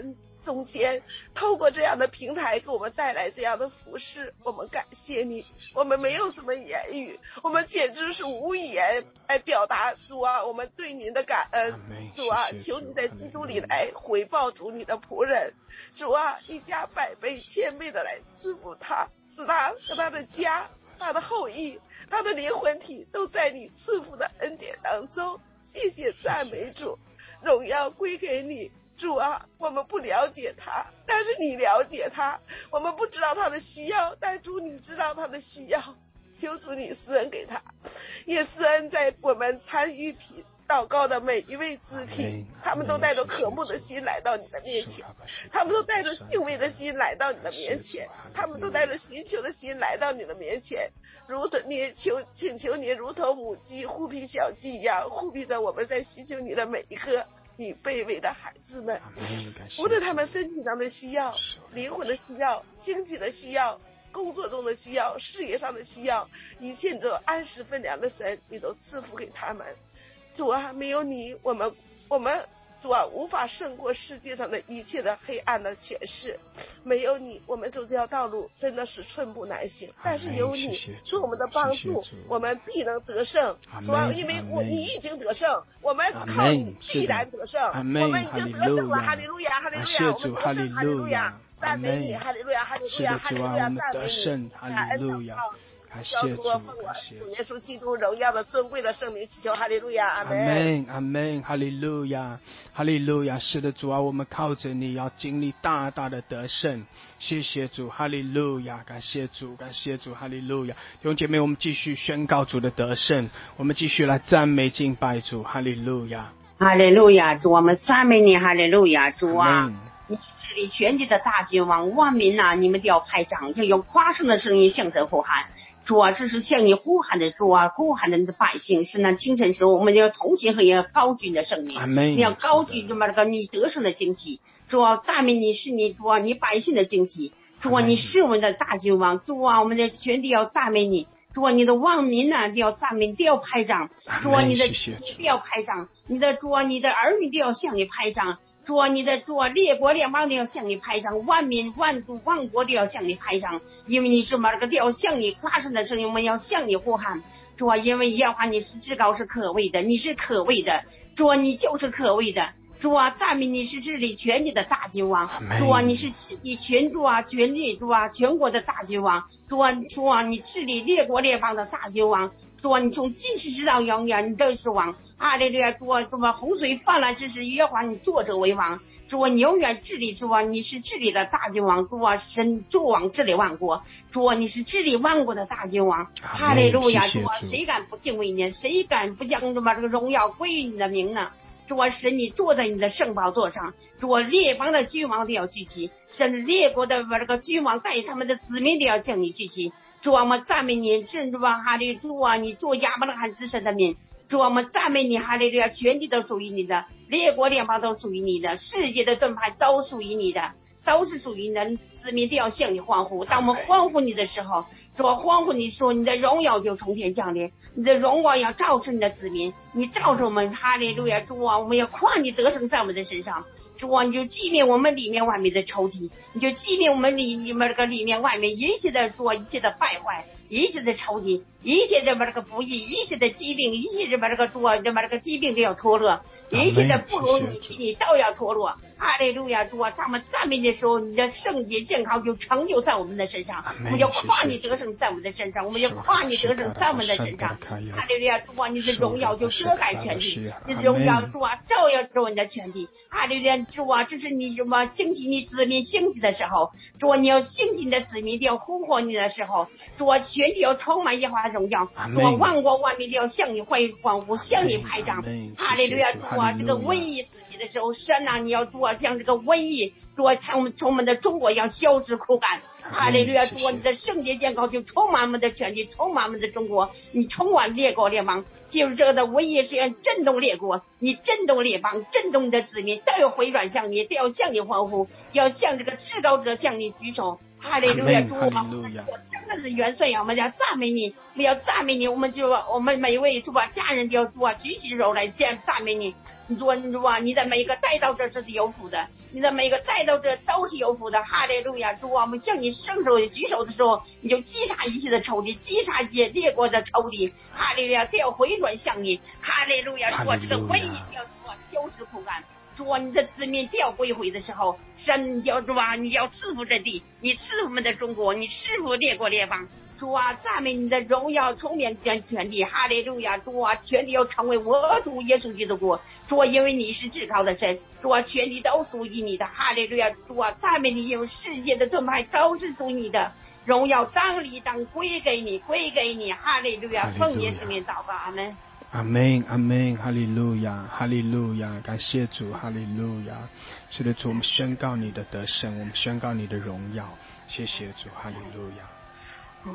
中间，透过这样的平台给我们带来这样的服事，我们感谢你。我们没有什么言语，我们简直是无语言来表达主啊我们对您的感恩。主啊，求你在基督里来回报主你的仆人。主啊，你加百倍千倍的来赐福他，使他和他的家、他的后裔、他的灵魂体都在你赐福的恩典当中。谢谢赞美主，荣耀归给你。主啊，我们不了解他，但是你了解他。我们不知道他的需要，但主你知道他的需要。求主你施恩给他，也施恩在我们参与祷告的每一位肢体，他们都带着渴慕的心来到你的面前，他们都带着敬畏的心来到你的面前，他们都带着寻求的心来到你的面前。如同你请求你如同母鸡护庇小鸡一样，护庇着我们在寻求你的每一个你卑微的孩子们，无论他们身体上的需要、灵魂的需要、经济的需要、工作中的需要、事业上的需要，一切都按时分粮的神，你都赐福给他们。主啊，没有你，我们主啊无法胜过世界上的一切的黑暗的权势。没有你，我们走这条道路真的是寸步难行。但是有你做我们的帮助，我们必能得胜。主啊，因为你已经得胜，我们靠你必然得胜。我们已经得胜了，哈利路亚，哈利路亚，我们得胜，哈利路亚。赞美你，哈利路亚，哈利路亚，哈利路亚，赞美你，哈利路亚。交托奉我主耶稣基督荣耀的尊贵的圣名祈求，哈利路亚，阿门， 阿门，哈利路亚，哈利路亚。是的，主啊，我们靠着你要经历大大的得胜。谢谢主，哈利路亚，感谢主，感谢主，哈利路亚。弟兄姐妹，我们继续宣告主的得胜，我们继续来赞美敬拜主，哈利路亚， 哈利路亚。主，我们赞美你，哈利路亚。主啊，你是治理全地的大君王，万民啊，你们都要拍掌，要用夸胜的声音向神呼喊。主啊，这是向你呼喊的主啊，呼喊的你的百姓。是那清晨时候，我们要同情和要高举你的圣名，你要高举这么这个你得胜的旌旗。主啊，赞美你是你主啊，你百姓的旌旗。主啊，你是我们的大君王。主啊，我们的全地要赞美你。主啊，你的万民呐，都要赞美，都要拍掌。主啊，你的都要拍掌，你的主啊，你的儿女都要向你拍掌。主啊，你的主啊，列国列邦都要向你拍掌，万民万族万国都要向你拍掌，因为你是嘛，这个都要向你夸胜的声音，我们要向你呼喊。主啊，因为耶和华你是至高是可畏的，你是可畏的。主啊，你就是可畏的。主啊，赞美你是治理全地的大君王。主啊，你是你全主啊，全地主啊，全国的大君王。主啊，你治理列国列邦的大君王。主啊，你从今世直到永远，你都是王。哈利路亚。主啊，洪水泛滥之时，耶和华你作者为王。主啊，你永远治理。主啊，你是治理的大君王。主啊，神作王治理万国。主啊，你是治理万国的大君王。哈利路亚。主啊，谁敢不敬畏你？谁敢不将这个荣耀归于你的名呢？主啊，神你坐在你的圣宝座上。主啊，列邦的君王都要聚集，甚至列国的这个君王带他们的子民都要向你聚集。主啊，我们赞美你，甚至吧，哈利主啊，你做亚伯拉罕之神的民。主啊，我们赞美你，哈利路亚，全地都属于你的，列国列邦都属于你的，世界的盾牌都属于你的，都是属于你的，子民都要向你欢呼。当我们欢呼你的时候，主啊，欢呼你说你的荣耀就从天降临，你的荣光要照射你的子民，你照射我们，哈利路亚。主啊，我们要夸你得胜在我们的身上。主啊，你就击灭我们里面外面的仇敌，你就击灭我们里面这个里面外面一切的做一切的败坏，一切的仇敌，一切的这个不义，一切的疾病，一切的这个做这个疾病都要脱落，一切的不如你都要脱落。哈利路亚。主啊，当我们赞美的时候，你的圣洁健康就成就在我们的身上，我们要夸你得胜在我们的身上，我们要夸你得胜在我们的身上。哈利路亚。主啊，你的荣耀就遮盖全地，你的荣耀主啊照耀着你的全地。哈利路亚。主啊，这是你什么兴起你子民兴起的时候，主啊，你要兴起你的子民都要呼唤你的时候，主啊，全地要充满耶和华荣耀，主啊，万国万民都要向你欢呼，向你拍掌。哈利路亚。主啊，这个瘟疫死期的时候，神啊，你要主啊，像这个瘟疫主啊，从我们的中国要消失枯干。哈利路亚。主啊，你的圣洁健康就充满我们的全地，充满我们的中国，你充满列国列邦，就是这个的瘟疫是要震动列国，你震动列邦，震动你的子民，都要回转向你，都要向你欢呼，要向这个至高者向你举手。 哈利路亚，主啊，真的是元帅呀，我们要赞美你，我要赞美你，我们每一位主啊家人都要主啊举起手来赞美你，主啊，你的每一个带到这是有福的，你的每一个带到这都是有福的，哈利路亚，主啊，我们向你伸手举手的时候，你就击杀一切的仇敌，击杀一切列国的仇敌，哈利路亚，都要回转向你，哈利路亚，主啊，这个瘟疫要主啊消失苦干。主啊，你的子民要归回的时候，神要主啊，你要赐福这地，你赐我们的中国，你赐福列国列邦。主啊，赞美你的荣耀充满全地，哈利路亚！主啊，全地要成为我主耶稣基督的国。主啊，因为你是至高的神，主啊，全地都属于你的，哈利路亚！主啊，赞美你，因为世界的盾牌都是属于你的，荣耀当理当归给你，归给你，哈利路亚！奉耶稣名祷告，阿门。 阿门，阿门，哈利路亚，哈利路亚，感谢主，哈利路亚。是的，主，我们宣告你的得胜，我们宣告你的荣耀，谢谢主，哈利路亚。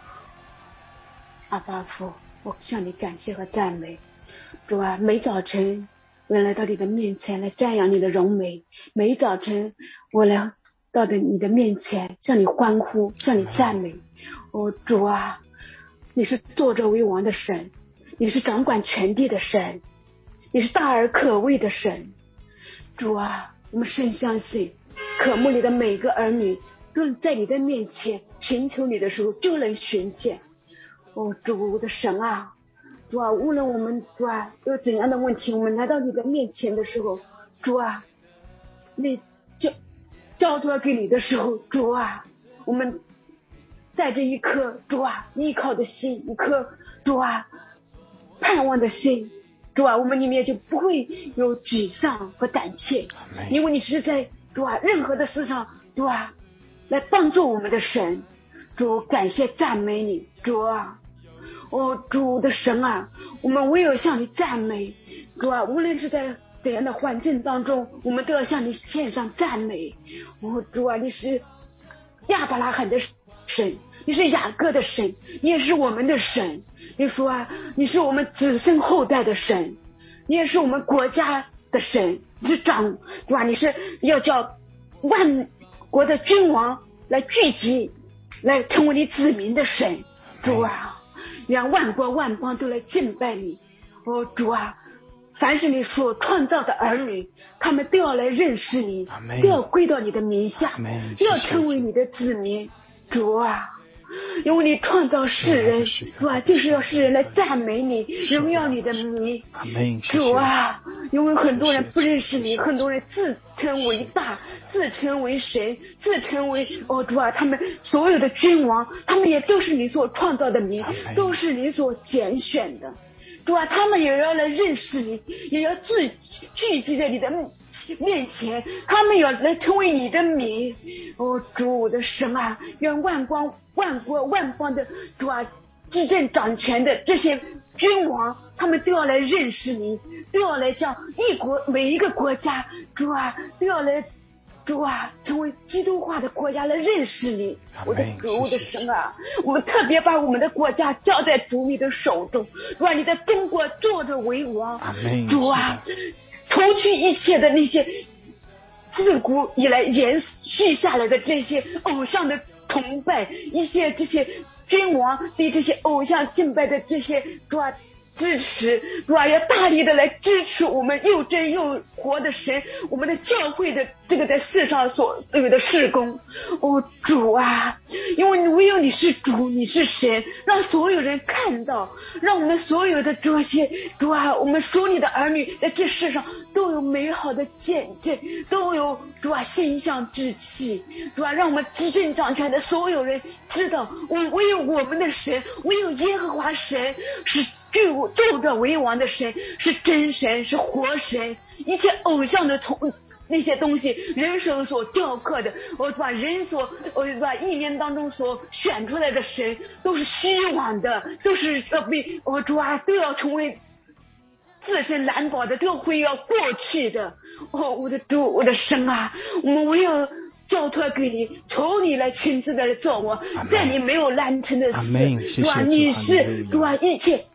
阿爸父，我向你感谢和赞美。主啊，每早晨我来到你的面前来瞻仰你的荣美，每早晨我来到你的面前向你欢呼，向你赞美。主啊，你是坐着为王的神，你是掌管全地的神，你是大而可畏的神。主啊，我们深相信渴慕你的每个儿女都在你的面前寻求你的时候就能寻见。主的神啊，主啊，无论我们主啊有怎样的问题，我们来到你的面前的时候，主啊，你交托给你的时候，主啊，我们带着一颗主啊依靠的心，一颗主啊盼望的心，主啊，我们里面就不会有沮丧和胆怯，因为你是在主啊任何的事上主啊来帮助我们的神。主，感谢赞美你，主啊，主的神啊，我们唯有向你赞美。主啊，无论是在怎样的环境当中，我们都要向你献上赞美。主啊，你是亚伯拉罕的神，你是雅各的神，你也是我们的神。你说啊，你是我们子孙后代的神，你也是我们国家的神，你是主啊，你是要叫万国的君王来聚集，来成为你子民的神。主啊，让万国万邦都来敬拜你。主啊，凡是你所创造的儿女，他们都要来认识你，都要归到你的名下，都要成为你的子民。主啊，因为你创造世人，主啊，就是要世人来赞美你，荣耀你的名。主啊，因为很多人不认识你，很多人自称为大，自称为神，自称为主啊，他们所有的君王，他们也都是你所创造的名，都是你所拣选的。主啊，他们也要来认识你，也要聚集在你的面前，他们要来成为你的名。主，我的神啊，愿万国万邦的主啊，执政掌权的这些君王，他们都要来认识你，都要来叫每一个国家，主啊，都要来主啊，成为基督化的国家来认识你。我的主，我的神啊，我们特别把我们的国家交在主你的手中，让你的中国坐着为王。主啊，除去一切的那些自古以来延续下来的这些偶像的崇拜，一些这些君王对这些偶像敬拜的这些主啊支持，主啊，要大力的来支持我们又真又活的神，我们的教会的这个在世上所有的事工。主啊，因为唯有你是主，你是神，让所有人看到，让我们所有的这些主啊，我们属你的儿女在这世上都有美好的见证，都有主啊馨香之气。主啊，让我们执政掌权的所有人知道，唯有我们的神，唯有耶和华神是坐着为王的神，是真神，是活神。一切偶像的那些东西，人手所雕刻的，把人所把意念当中所选出来的神，都是虚妄的，都是被主啊都要成为自身难保的，都会要过去的。我的主，我的神啊，我们唯有交托给你，求你来亲自的来做我，在你没有难成的事。主啊，你是主啊一切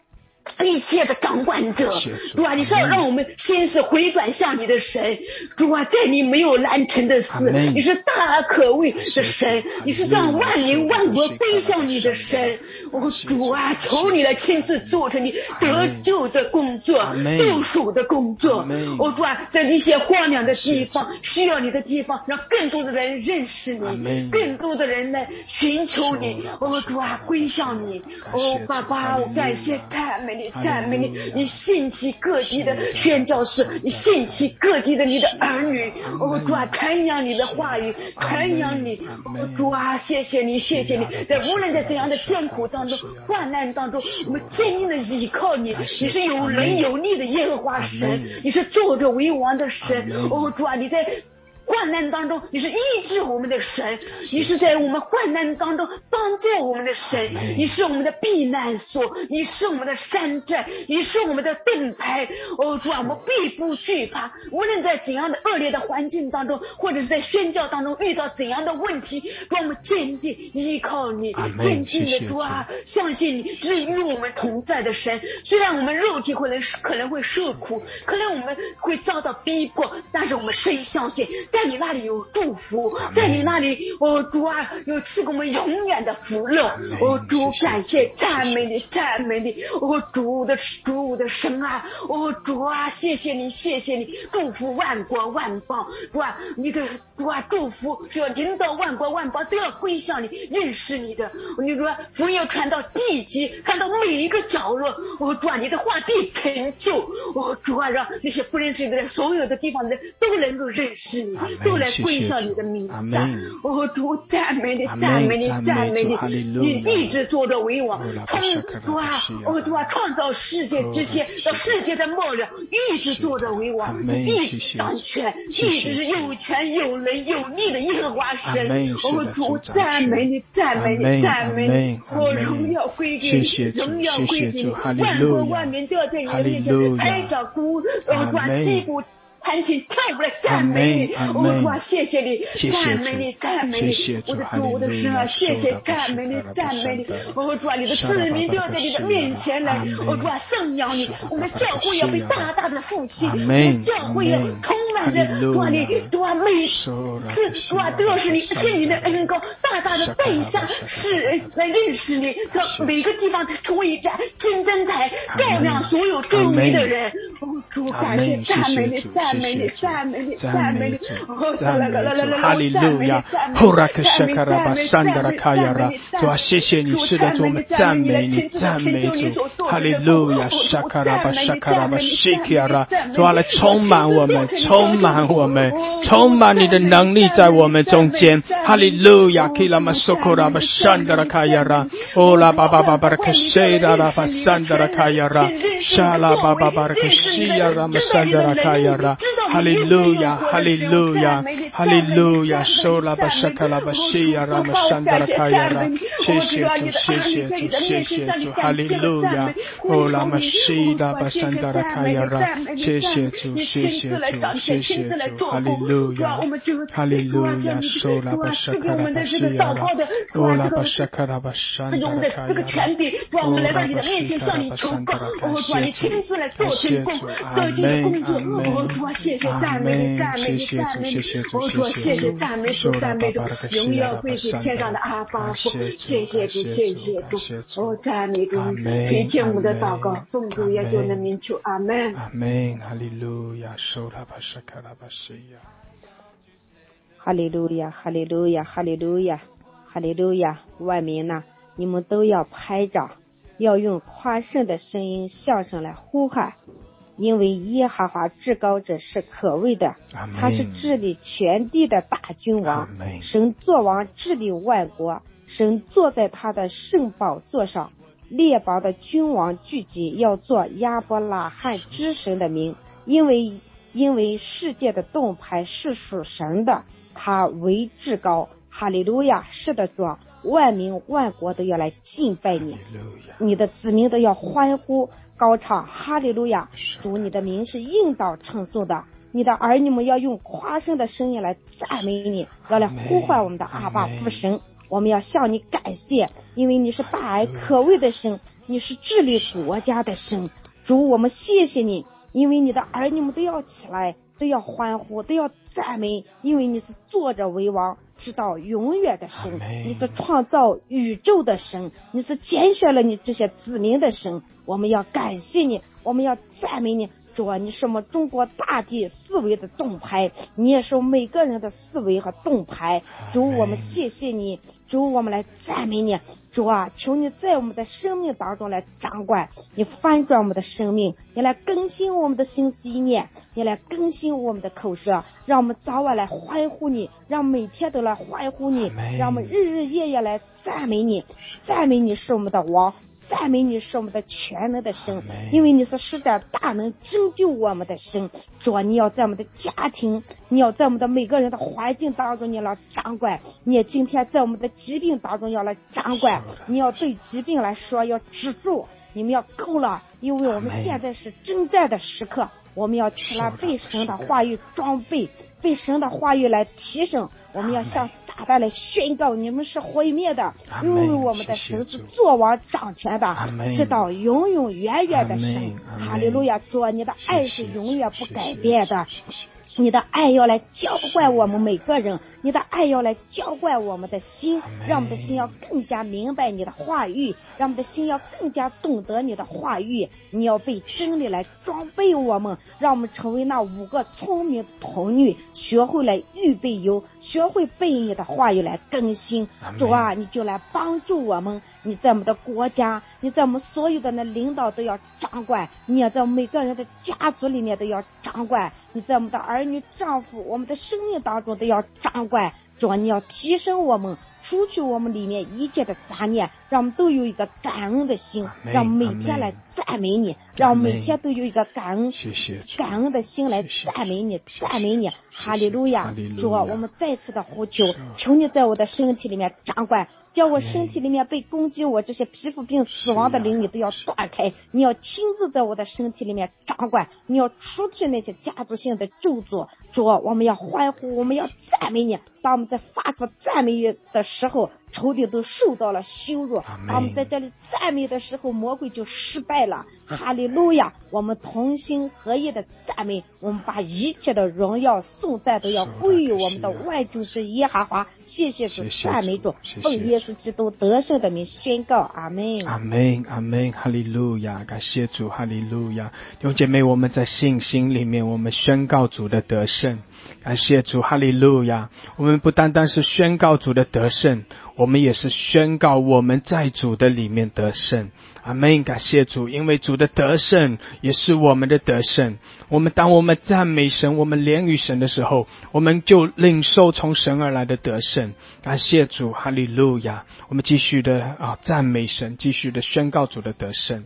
一切的掌管者，主啊，你是要让我们心思回转向你的神，主啊，在你没有难成的事，你是大而可畏的神，你是让万民万国归向你的神。主啊，求你来亲自做成你得救的工作，救赎的工作。主啊，在一些荒凉的地方，需要你的地方，让更多的人认识你，更多的人来寻求你。主啊，归向你。爸爸，我感谢赞美你，赞美你，你兴起各地的宣教士，你兴起各地的你的儿女。主啊，传扬你的话语，传扬你。主啊，谢谢你，谢谢你，在无论在怎样的艰苦当中、患难当中，我们坚定的依靠你。你是有能有力的耶和华神，你是坐着为王的神。主啊，你在患难当中你是医治我们的神，你是在我们患难当中帮助我们的神，你是我们的避难所，你是我们的山寨，你是我们的盾牌。主啊，我们必不惧怕，无论在怎样的恶劣的环境当中，或者是在宣教当中遇到怎样的问题，让我们坚定依靠你，坚定的主啊，相信你是与我们同在的神。虽然我们肉体可能会受苦，可能我们会遭到逼迫，但是我们深相信在你那里有祝福，在你那里主啊，有赐给我们永远的福乐。主，感谢赞美你，赞美你。主的神啊，主啊，谢谢你，谢谢你，祝福万国万邦。主啊，你的主啊，祝福只要领导万国万邦都要归向你，认识你的。你说福音要传到地极，传到每一个角落。主啊，你的话必成就。主啊，让那些不认识你的人，所有的地方的人都能够认识你，都来归向你的名下。主，赞美你，赞美你，赞美你，你一直坐着为王，从主啊创造世界之前到世界的末了，一直坐着为王，一直掌权，一直是有权有能有力的耶和华神。主，赞美你，赞美你，赞美你。荣耀归给你，荣耀归给你，万国万民都要在你的面前拍掌鼓，击鼓弹琴跳舞来赞美你。主啊，谢谢你，赞美你，赞美你。我的主，我的神啊，谢谢，赞美你，赞美你。主啊，你的子民都要在你的面前来。主啊，颂扬你，我们的教会要被大大的复兴，我们的教会要充满着主啊，你主啊，每次主啊都要是你的恩膏大大的带下世人来认识你，在每个地方成为一盏金灯台，照亮所有周围的人。主，感谢赞美你，赞美你，赞美你，赞美你。 哈利路亚，呼拉克沙卡拉巴山德拉卡亚拉。主啊，谢谢你，是的，主，我们赞美你，赞美主。哈利路亚，沙卡拉巴沙卡拉巴西卡亚拉。主啊，来充满我们，充满我们，充满你的能力在我们中间。哈利路亚，基拉玛索库拉巴山德拉卡亚拉。哦拉巴巴巴巴克西拉拉巴山德拉卡亚拉。沙拉巴巴巴克西亚拉玛山德拉卡亚拉。哈利路亚，哈利路亚，哈利路亚，收拉巴沙卡拉巴西亚拉玛山德拉卡亚拉。谢谢主，谢谢主，谢谢主，哈利路亚。哦拉玛西拉巴山德拉卡亚拉。谢谢主，谢谢主，谢谢主，哈利路亚，哈利路亚，收拉巴沙卡拉巴西亚拉。哦拉巴沙卡拉巴山德拉卡亚拉。 这个权柄，让我们来到你的面前向你求告。主啊，你亲自来做成功各地的工作。主啊，谢谢赞美你，赞美你，赞美你。主啊，谢谢赞美主，赞美主，荣耀归给天上的阿爸父。谢谢主，谢谢主。赞美主，听见我们的祷告，奉主耶稣的名求，阿门。 阿门，哈利路亚，收拉巴沙卡拉巴西亚。 哈利路亚，哈利路亚，哈利路亚，哈利路亚！万民呐，你们都要拍掌，要用夸胜的声音向上来呼喊，因为耶和华至高者是可畏的，他是治理全地的大君王。神作王治理万国，神坐在他的圣宝座上，列邦的君王聚集，要做亚伯拉罕之神的名，因为世界的盾牌是属神的，他为至高。哈利路亚！是的，主，万民万国都要来敬拜你，你的子民都要欢呼高唱哈利路亚。主，你的名是应当称颂的，你的儿女们要用夸胜的声音来赞美你，要来呼唤我们的阿爸父神。 我们要向你感谢，因为你是大而可畏的神，你是治理国家的神。主，我们谢谢你，因为你的儿女们都要起来，都要欢呼，都要赞美，因为你是坐着为王，直到永远的神，你是创造宇宙的神，你是拣选了你这些子民的神。我们要感谢你，我们要赞美你。主啊，你是我们中国大地思维的盾牌，你也是每个人的思维和盾牌。主，我们谢谢你，主，我们来赞美你。主啊，求你在我们的生命当中来掌管，你翻转我们的生命，你来更新我们的心思意念，你来更新我们的口舌，让我们早晚来欢呼你，让每天都来欢呼你，让我们日日夜夜来赞美你。赞美你是我们的王，赞美你是我们的全能的神，因为你是施展大能拯救我们的神。主啊，你要在我们的家庭，你要在我们的每个人的环境当中，你要来掌管，你也今天在我们的疾病当中要来掌管，你要对疾病来说要止住，你们要够了，因为我们现在是征战的时刻，我们要起来被神的话语装备，被神的话语来提升。我们要向撒旦来宣告，你们是毁灭的，因为我们的神是作王掌权的，直到永永远远的神。哈利路亚！主啊，你的爱是永远不改变的，你的爱要来浇灌我们每个人，你的爱要来浇灌我们的心，让我们的心要更加明白你的话语，让我们的心要更加懂得你的话语。你要被真理来装备我们，让我们成为那5个聪明的童女，学会来预备油，学会被你的话语来更新。主啊，你就来帮助我们，你在我们的国家，你在我们所有的那领导都要掌管，你也在每个人的家族里面都要掌管，你在我们的儿女丈夫我们的生命当中都要掌管。主啊，你要提升我们，除去我们里面一切的杂念，让我们都有一个感恩的心，让我们每天来赞美你，让我们每天都有一个感恩的心来赞美你，赞美你。哈利路亚！主啊，我们再次的呼求，求你在我的身体里面掌管，叫我身体里面被攻击我这些皮肤病死亡的灵你都要断开，你要亲自在我的身体里面掌管，你要除去那些家族性的咒诅。主啊，我们要欢呼，我们要赞美你。当我们在发出赞美的时候，仇敌都受到了羞辱，当我们在这里赞美的时候，魔鬼就失败了。哈利路亚！我们同心合一的赞美，我们把一切的荣耀颂赞都要归于我们的万军之耶和华。谢谢主，赞美主，奉耶稣基督得胜的名宣告，阿们， 阿们，阿们，哈利路亚！感谢主，哈利路亚！弟兄姐妹，我们在信心里面，我们宣告主的得胜。感谢主，哈利路亚！我们不单单是宣告主的得胜，我们也是宣告我们在主的里面得胜。阿们，感谢主，因为主的得胜也是我们的得胜。当我们赞美神，我们连于神的时候，我们就领受从神而来的得胜。感谢主，哈利路亚！我们继续的赞美神，继续的宣告主的得胜。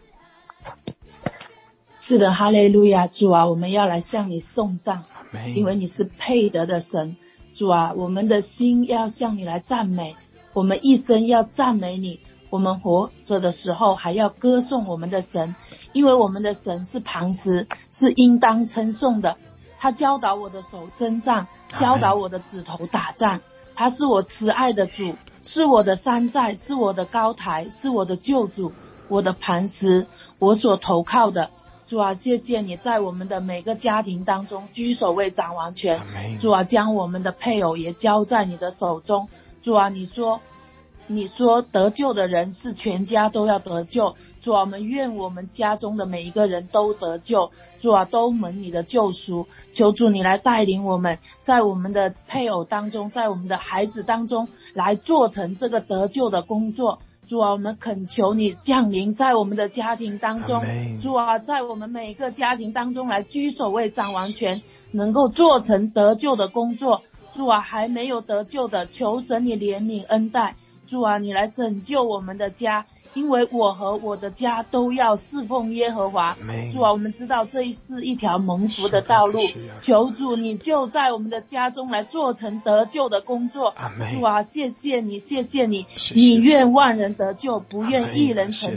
是的，哈利路亚！主啊，我们要来向你颂赞，因为你是配得的神。主啊，我们的心要向你来赞美，我们一生要赞美你，我们活着的时候还要歌颂我们的神，因为我们的神是磐石，是应当称颂的。他教导我的手征战，教导我的指头打仗。他是我慈爱的主，是我的山寨，是我的高台，是我的救主，我的磐石，我所投靠的。主啊，谢谢你在我们的每个家庭当中居首位掌王权。主啊，将我们的配偶也交在你的手中。主啊，你说得救的人是全家都要得救。主啊，我们愿我们家中的每一个人都得救。主啊，都蒙你的救赎。求主你来带领我们，在我们的配偶当中，在我们的孩子当中来做成这个得救的工作。主啊，我们恳求你降临在我们的家庭当中。主啊，在我们每个家庭当中来居首位掌王权，能够做成得救的工作。主啊，还没有得救的，求神你怜悯恩待。主啊，你来拯救我们的家，因为我和我的家都要侍奉耶和华。主啊，我们知道这是一条蒙福的道路，求主你就在我们的家中来做成得救的工作。主啊，谢谢你，谢谢你，你愿万人得救，不愿一人沉沦。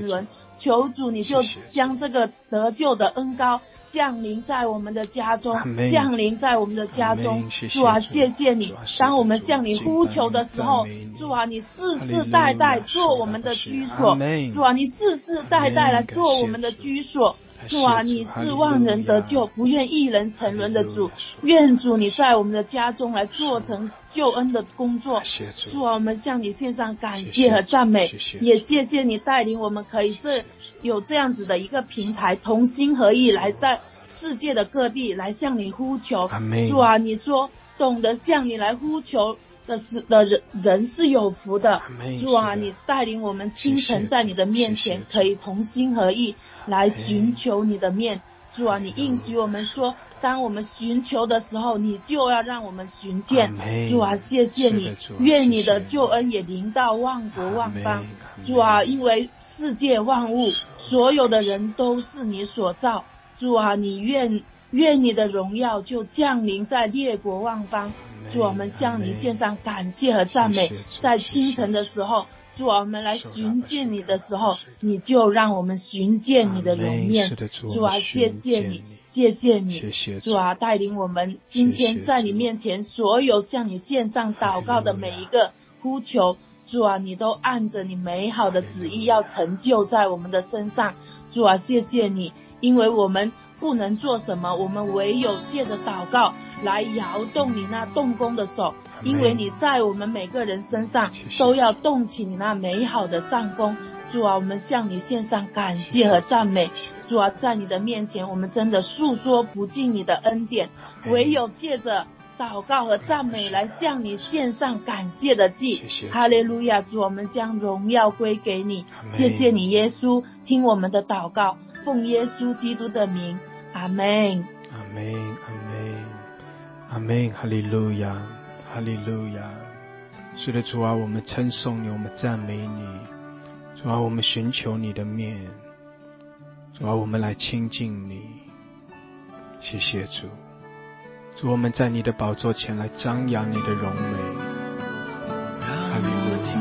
求主你就将这个得救的恩膏降临在我们的家中，降临在我们的家中。主啊，谢谢你，当我们向你呼求的时候，主啊，你世世代代做我们的居所，主啊，你世世代代来做我们的居所。主啊，你是万人得救，不愿一人沉沦的主。愿主你在我们的家中来做成救恩的工作。主啊，我们向你献上感谢和赞美，也谢谢你带领我们可以有这样子的一个平台，同心合意来在世界的各地来向你呼求。主啊，你说懂得向你来呼求的人是有福的。主啊，你带领我们清晨在你的面前可以同心合意来寻求你的面。主啊，你应许我们说，当我们寻求的时候，你就要让我们寻见。主啊，谢谢你，愿你的救恩也临到万国万邦。主啊，因为世界万物所有的人都是你所造。主啊，你愿你的荣耀就降临在列国万邦。主啊，我们向你献上感谢和赞美。在清晨的时候，主啊，我们来寻见你的时候，你就让我们寻见你的容面。主啊，谢谢你，谢谢你。主啊，带领我们今天在你面前所有向你献上祷告的每一个呼求，主啊，你都按着你美好的旨意要成就在我们的身上。主啊，谢谢你，因为我们不能做什么，我们唯有借着祷告来摇动你那动工的手，因为你在我们每个人身上都要动起你那美好的上工。主啊，我们向你献上感谢和赞美。主啊，在你的面前我们真的诉说不尽你的恩典，唯有借着祷告和赞美来向你献上感谢的祭。哈利路亚！主，我们将荣耀归给你。谢谢你耶稣，听我们的祷告，奉耶稣基督的名，阿们， 阿们，阿们，阿们，哈利路亚，哈利路亚。是的，主啊，我们称颂你，我们赞美你。主啊，我们寻求你的面。主啊，我们来亲近你。谢谢主。主，我们在你的宝座前来张扬你的荣美。哈利路亚，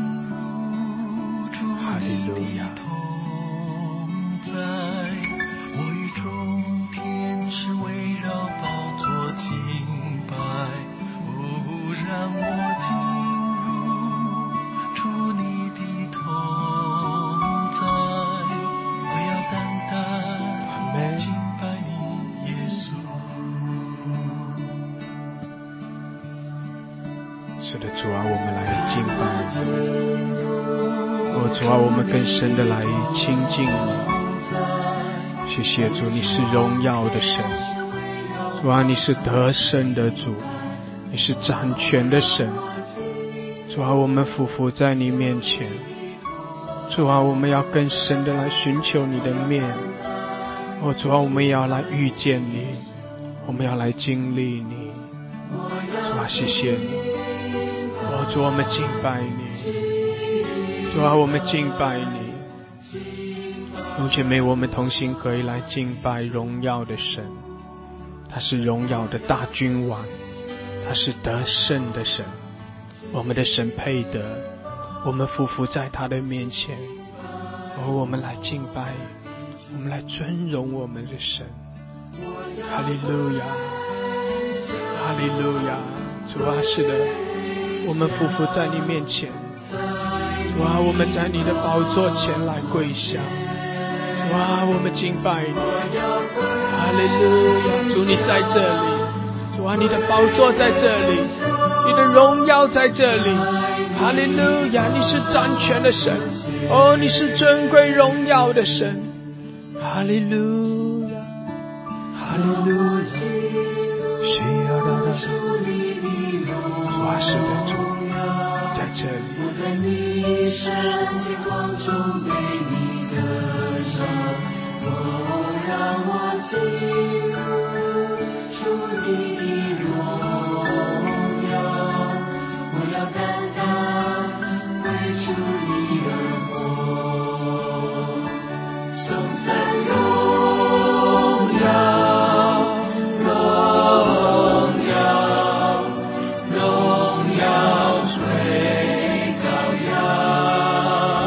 哈利路亚。 我与众天使围绕宝座敬拜，让我进入主你的同在，我要单单敬拜你耶稣。 是的，主啊，我们来敬拜你。主啊，我们更深的来亲近你。谢谢主，你是荣耀的神。主啊，你是得胜的主，你是掌权的神。主啊，我们匍匐在你面前。主啊，我们要更深的来寻求你的面。主啊，我们也要来遇见你，我们要来经历你。主啊，谢谢你。主，我们敬拜你。主啊，我们敬拜你。弟兄姐妹，我们同心合意来敬拜荣耀的神。他是荣耀的大君王，他是得胜的神。我们的神配得，我们匍匐在他的面前。我们来敬拜，我们来尊荣我们的神。哈利路亚，哈利路亚。主啊，是的，我们匍匐在你面前。主啊，我们在你的宝座前来跪下。主啊，我们敬拜你。哈利路亚，主你在这里。主啊，你的宝座在这里，你的荣耀在这里。哈利路亚，你是掌权的神。你是尊贵荣耀的神。哈利路亚，哈利路亚。主啊，是的，主你在这里。 我在你圣星光中被你得着，让我进入主你的荣耀，我要单单为主你而活，颂赞荣耀，荣耀，荣耀归羔羊。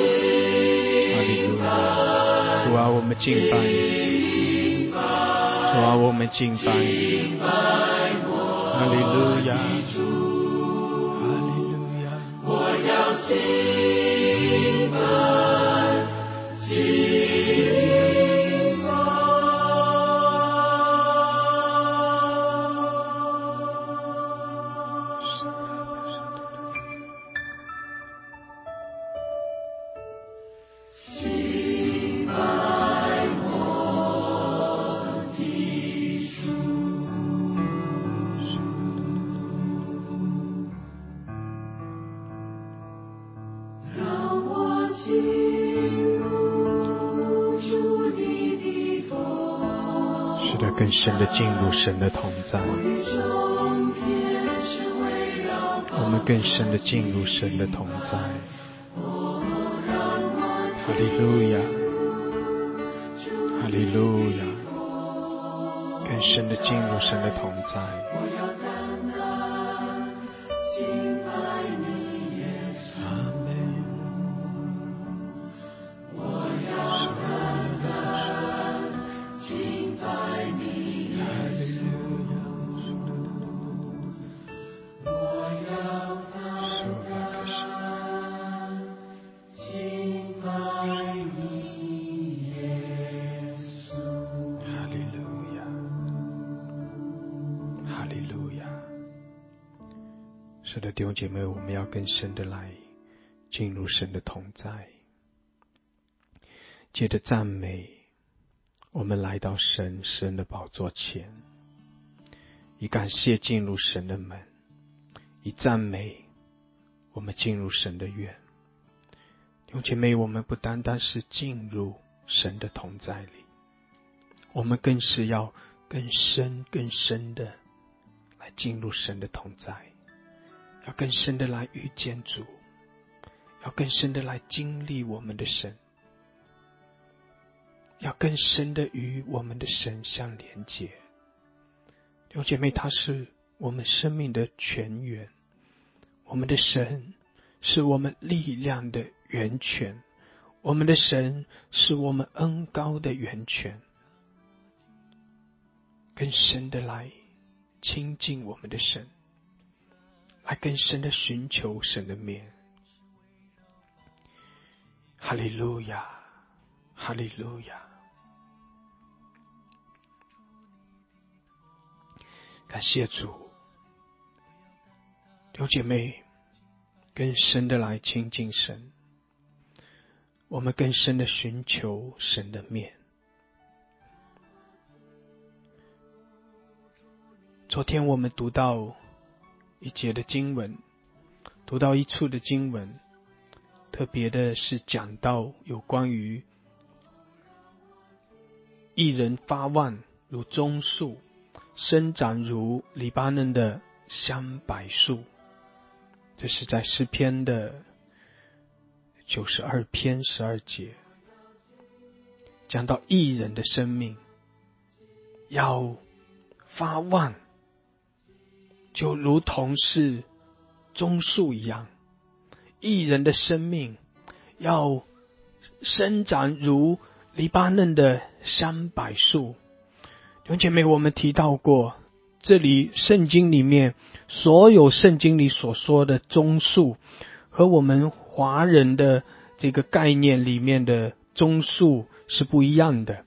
利路亚，主啊，我们敬拜你，主啊，我们敬拜你，哈利路亚，哈利路亚，我要敬拜，敬拜。更深的进入神的同在，我们更深的进入神的同在，哈利路亚，哈利路亚，更深的进入神的同在。是的，弟兄姐妹，我们要更深的来进入神的同在，借着赞美，我们来到神的宝座前，以感谢进入神的门，以赞美我们进入神的院。弟兄姐妹，我们不单单是进入神的同在里，我们更是要更深更深的来进入神的同在，要更深的来遇见主，要更深的来经历我们的神，要更深的与我们的神相连结。弟兄姐妹，他是我们生命的泉源，我们的神是我们力量的源泉，我们的神是我们恩膏的源泉。更深的来亲近我们的神，来更深的寻求神的面。哈利路亚，哈利路亚。感谢主，弟兄姐妹，更深的来亲近神，我们更深的寻求神的面。昨天我们读到一节的经文，读到一处的经文，特别的是讲到有关于一人发旺如棕树，生长如黎巴嫩的香柏树。这是在诗篇的92篇12节，讲到义人的生命要发旺，就如同是棕树一样，义人的生命要生长如黎巴嫩的香柏树。弟兄姐妹，我们提到过，这里圣经里面所有圣经里所说的棕树，和我们华人的这个概念里面的棕树是不一样的。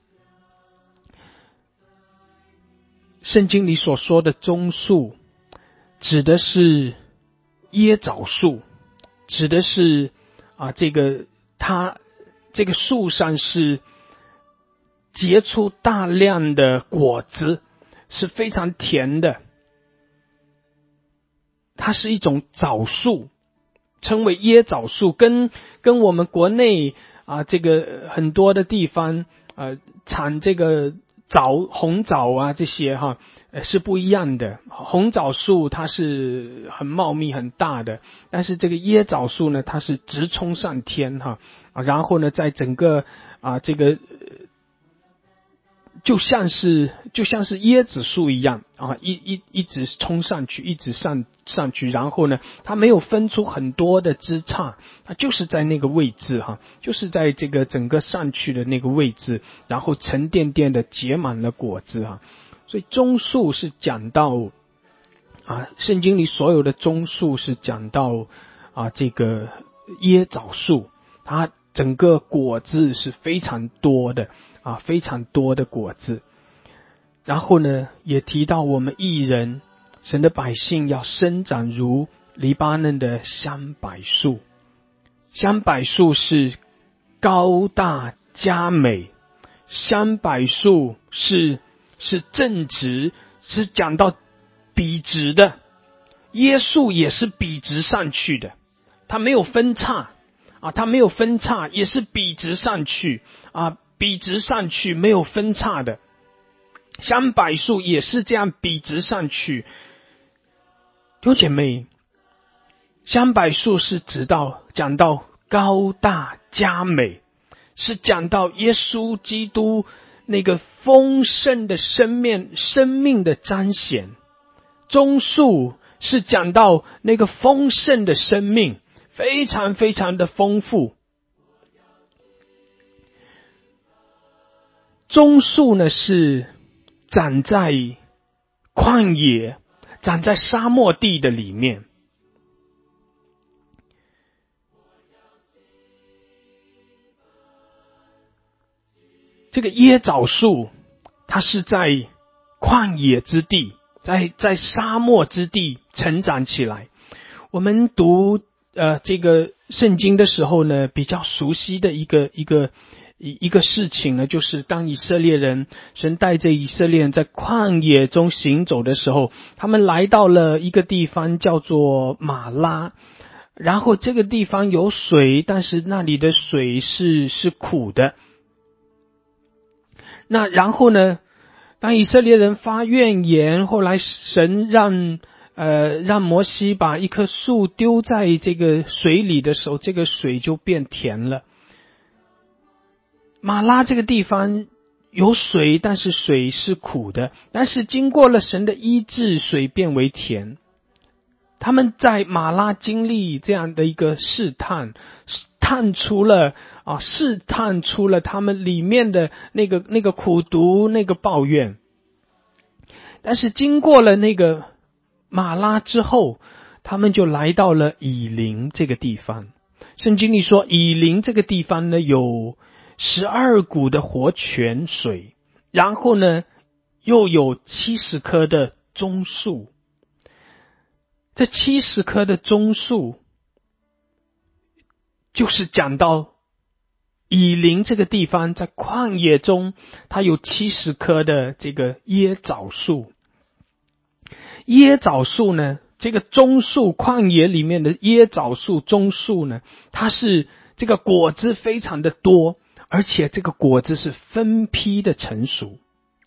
圣经里所说的棕树指的是椰枣树，指的是它这个树上是结出大量的果子，是非常甜的。它是一种枣树，称为椰枣树，跟我们国内这个很多的地方产这个红枣啊这些是不一样的。红枣树它是很茂密很大的，但是这个椰枣树呢，它是直冲上天然后呢，在整个这个就像是椰子树一样啊，一直冲上去，一直上去，然后呢，它没有分出很多的枝杈，它就是在那个位置哈，就是在这个整个上去的那个位置，然后沉甸甸的结满了果子哈。所以棕树是讲到啊，圣经里所有的棕树是讲到啊这个椰枣树，它整个果子是非常多的啊，非常多的果子。然后呢，也提到我们义人，神的百姓要生长如黎巴嫩的香柏树。香柏树是高大佳美，香柏树是正直，是讲到笔直的。椰树也是笔直上去的，它没有分叉啊，它没有分叉，也是笔直上去啊，笔直上去没有分叉的。香柏树也是这样笔直上去。弟兄姐妹，香柏树是讲到高大佳美，是讲到耶稣基督那个丰盛的生命的彰显。棕树是讲到那个丰盛的生命，非常非常的丰富。棕树呢是长在旷野，长在沙漠地的里面。这个椰枣树，它是在旷野之地，在沙漠之地成长起来。我们读这个圣经的时候呢，比较熟悉的一个事情呢，就是当以色列人，神带着以色列人在旷野中行走的时候，他们来到了一个地方叫做马拉，然后这个地方有水，但是那里的水是苦的。那然后呢，当以色列人发怨言，后来神让摩西把一棵树丢在这个水里的时候，这个水就变甜了。马拉这个地方有水，但是水是苦的，但是经过了神的医治，水变为甜。他们在马拉经历这样的一个试探出了他们里面的那个苦毒，那个抱怨。但是经过了那个马拉之后，他们就来到了以琳这个地方。圣经里说，以琳这个地方呢有12股的活泉水，然后呢又有70棵的棕树。这70棵的棕树就是讲到以琳这个地方，在旷野中它有70棵的这个椰枣树。椰枣树呢，这个棕树，旷野里面的椰枣树棕树呢，它是这个果子非常的多，而且这个果子是分批的成熟，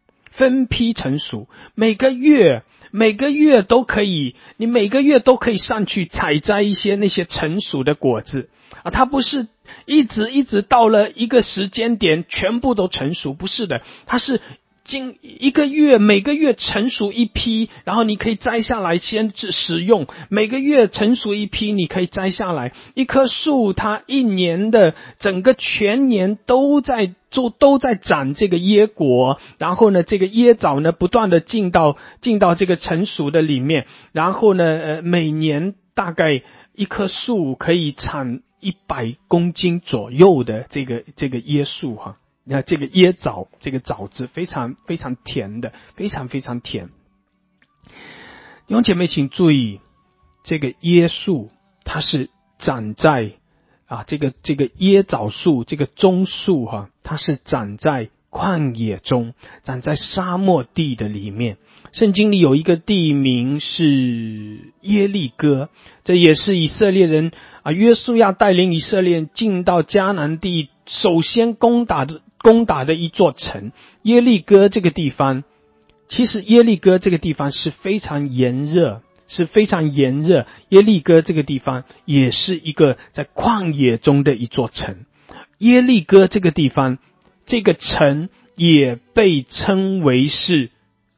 每个月都可以，你每个月都可以上去采摘一些那些成熟的果子啊，它不是一直到了一个时间点全部都成熟，不是的，它是每个月成熟一批，然后你可以摘下来先使用，每个月成熟一批你可以摘下来。一棵树它一年的整个全年都在长这个椰果，然后呢这个椰枣呢不断的进到这个成熟的里面，然后呢每年大概一棵树可以产100公斤左右的这个椰树哈。那这个椰枣，这个枣子非常非常甜的，非常非常甜。弟兄姐妹请注意，这个椰树它是长在这个椰枣树，这个棕树它是长在旷野中，长在沙漠地的里面。圣经里有一个地名是耶利哥，这也是以色列人约书亚带领以色列人进到迦南地首先攻打的一座城。耶利哥这个地方，其实耶利哥这个地方是非常炎热。耶利哥这个地方也是一个在旷野中的一座城。耶利哥这个地方，这个城也被称为是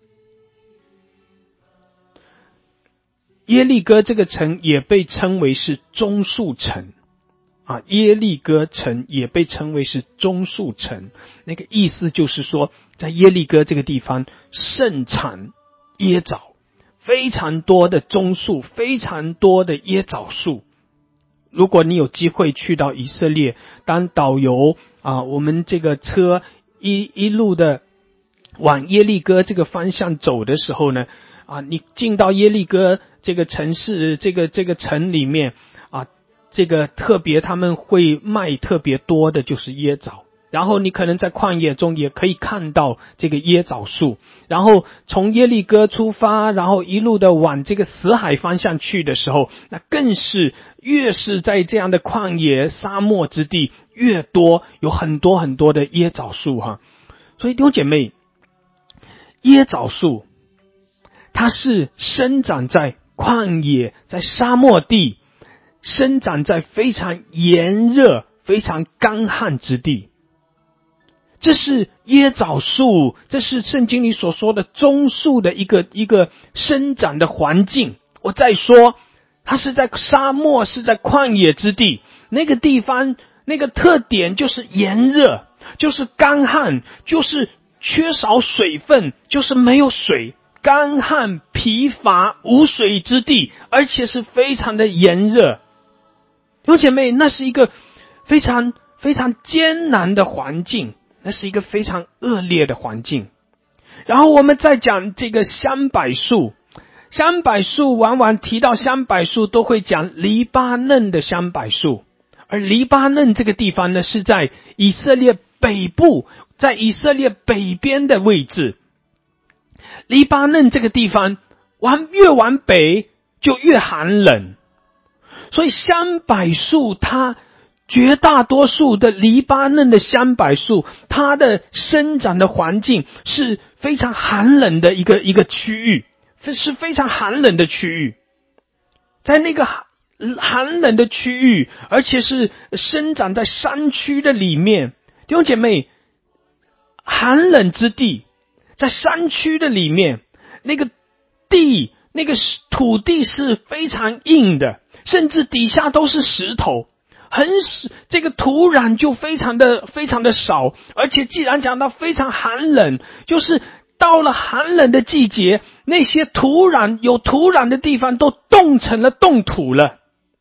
耶利哥，这个城也被称为是棕树城啊，耶利哥城也被称为是棕树城。那个意思就是说，在耶利哥这个地方盛产椰枣，非常多的棕树，非常多的椰枣树。如果你有机会去到以色列当导游啊，我们这个车一路的往耶利哥这个方向走的时候呢，啊，你进到耶利哥这个城市，这个城里面啊，这个特别他们会卖特别多的就是椰枣，然后你可能在旷野中也可以看到这个椰枣树，然后从耶利哥出发，然后一路的往这个死海方向去的时候，那更是越是在这样的旷野沙漠之地，越多有很多很多的椰枣树哈。所以弟兄姐妹，椰枣树它是生长在旷野，在沙漠地，生长在非常炎热非常干旱之地。这是椰枣树，这是圣经里所说的棕树的一个生长的环境。我再说，它是在沙漠，是在旷野之地，那个地方那个特点就是炎热，就是干旱，就是缺少水分，就是没有水，干旱疲乏无水之地，而且是非常的炎热。弟兄姐妹，那是一个非常非常艰难的环境，那是一个非常恶劣的环境。然后我们再讲这个香柏树，香柏树往往提到香柏树都会讲黎巴嫩的香柏树，而黎巴嫩这个地方呢，是在以色列北部，在以色列北边的位置。黎巴嫩这个地方越往北就越寒冷，所以香柏树它绝大多数的黎巴嫩的香柏树，它的生长的环境是非常寒冷的一个区域，是非常寒冷的区域。在那个寒冷的区域，而且是生长在山区的里面，弟兄姐妹，寒冷之地，在山区的里面，那个地，那个土地是非常硬的，甚至底下都是石头，这个土壤就非常的少，而且既然讲到非常寒冷，就是到了寒冷的季节，那些有土壤的地方都冻成了冻土了。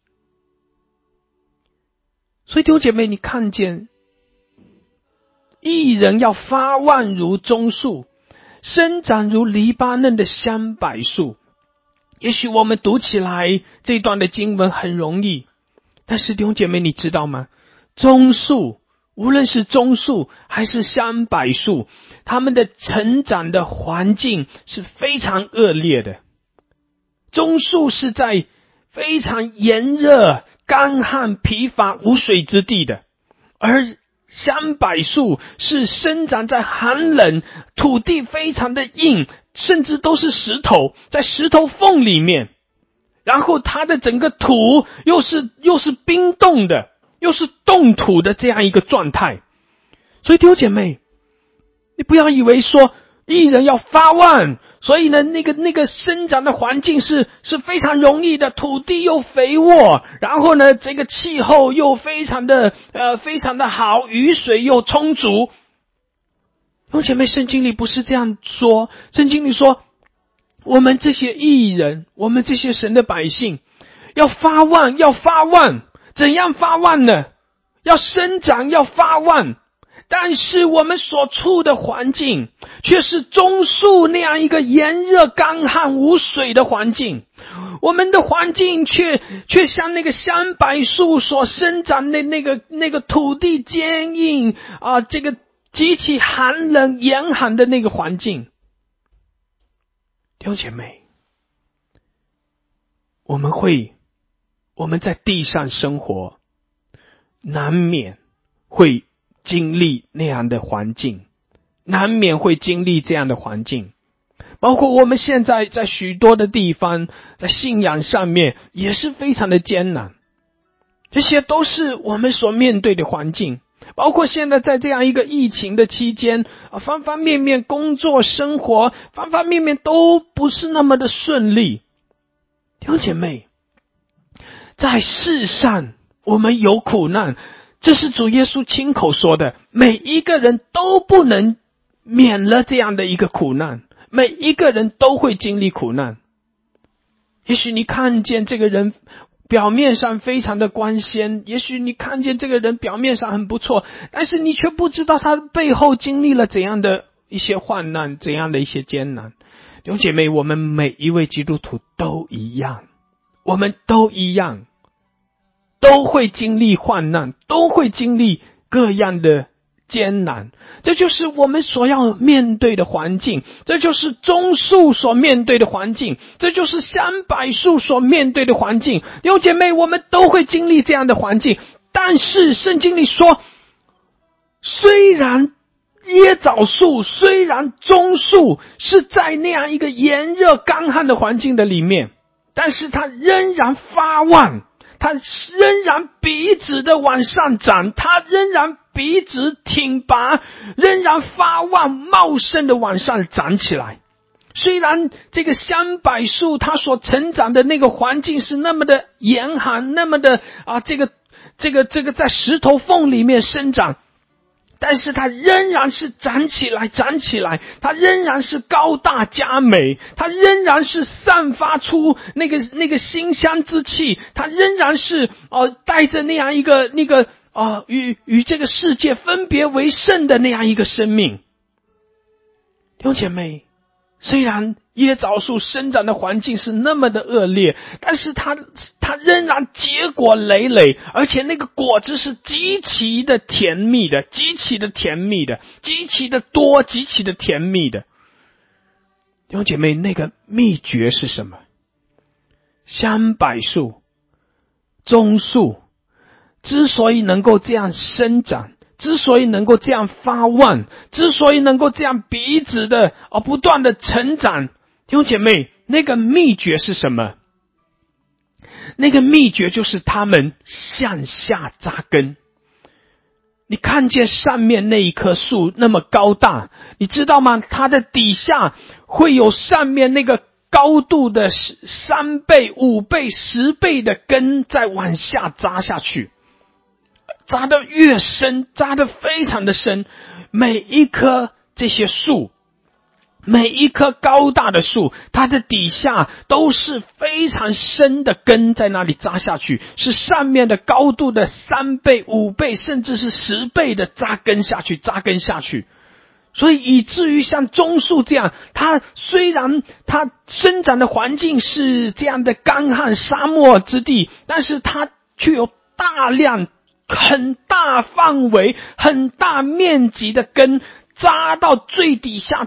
所以弟兄姐妹，你看见义人要发旺如棕树，生长如黎巴嫩的香柏树。也许我们读起来这段的经文很容易，但是弟兄姐妹，你知道吗？棕树，无论是棕树还是香柏树，它们的成长的环境是非常恶劣的。棕树是在非常炎热、干旱、疲乏、无水之地的，而香柏树是生长在寒冷，土地非常的硬，甚至都是石头，在石头缝里面，然后它的整个土又是冰冻的，又是冻土的这样一个状态。所以弟兄姐妹，你不要以为说义人要发旺，所以呢那个生长的环境是非常容易的，土地又肥沃，然后呢这个气候又非常的好，雨水又充足。弟兄姐妹，圣经里不是这样说，圣经里说我们这些义人，我们这些神的百姓要发旺，怎样发旺呢？要生长，要发旺，但是我们所处的环境却是棕树那样一个炎热干旱无水的环境，我们的环境却像那个香柏树所生长的那个土地坚硬啊，这个极其寒冷严寒的那个环境。弟兄姐妹，我们在地上生活，难免会经历那样的环境，难免会经历这样的环境。包括我们现在在许多的地方，在信仰上面也是非常的艰难，这些都是我们所面对的环境。 包括现在在这样一个疫情的期间方方面面工作生活方方面面都不是那么的顺利。弟兄姐妹，在世上我们有苦难，这是主耶稣亲口说的，每一个人都不能免了这样的一个苦难，每一个人都会经历苦难。也许你看见这个人表面上非常的光鲜，也许你看见这个人表面上很不错，但是你却不知道他背后经历了怎样的一些患难，怎样的一些艰难。弟兄姐妹，我们每一位基督徒都一样，我们都一样，都会经历患难，都会经历各样的艰难，这就是我们所要面对的环境，这就是棕树所面对的环境，这就是香柏树所面对的环境。弟兄姐妹，我们都会经历这样的环境，但是圣经里说，虽然椰枣树，虽然棕树是在那样一个炎热干旱的环境的里面，但是它仍然发旺，它仍然笔直的往上长，它仍然笔直挺拔，仍然发旺茂盛的往上长起来。虽然这个香柏树它所成长的那个环境是那么的严寒，那么的这个在石头缝里面生长，但是它仍然是长起来，它仍然是高大佳美，它仍然是散发出那个馨香之气，它仍然是带着那样一个与这个世界分别为圣的那样一个生命。弟兄姐妹，虽然椰枣树生长的环境是那么的恶劣，但是它仍然结果累累，而且那个果子是极其的甜蜜的，极其的甜蜜的，极其的多，极其的甜蜜的。弟兄姐妹，那个秘诀是什么？香柏树、棕树之所以能够这样生长，之所以能够这样发旺，之所以能够这样笔直的不断的成长，弟兄姐妹，那个秘诀是什么？那个秘诀就是他们向下扎根。你看见上面那一棵树那么高大，你知道吗？它的底下会有上面那个高度的3倍、5倍、10倍的根再往下扎下去，扎得越深，扎得非常的深。每一棵这些树，每一棵高大的树，它的底下都是非常深的根在那里扎下去，是上面的高度的3倍、5倍，甚至是10倍的扎根下去。所以以至于像棕树这样，它虽然它生长的环境是这样的干旱沙漠之地，但是它却有大量很大范围很大面积的根扎到最底下，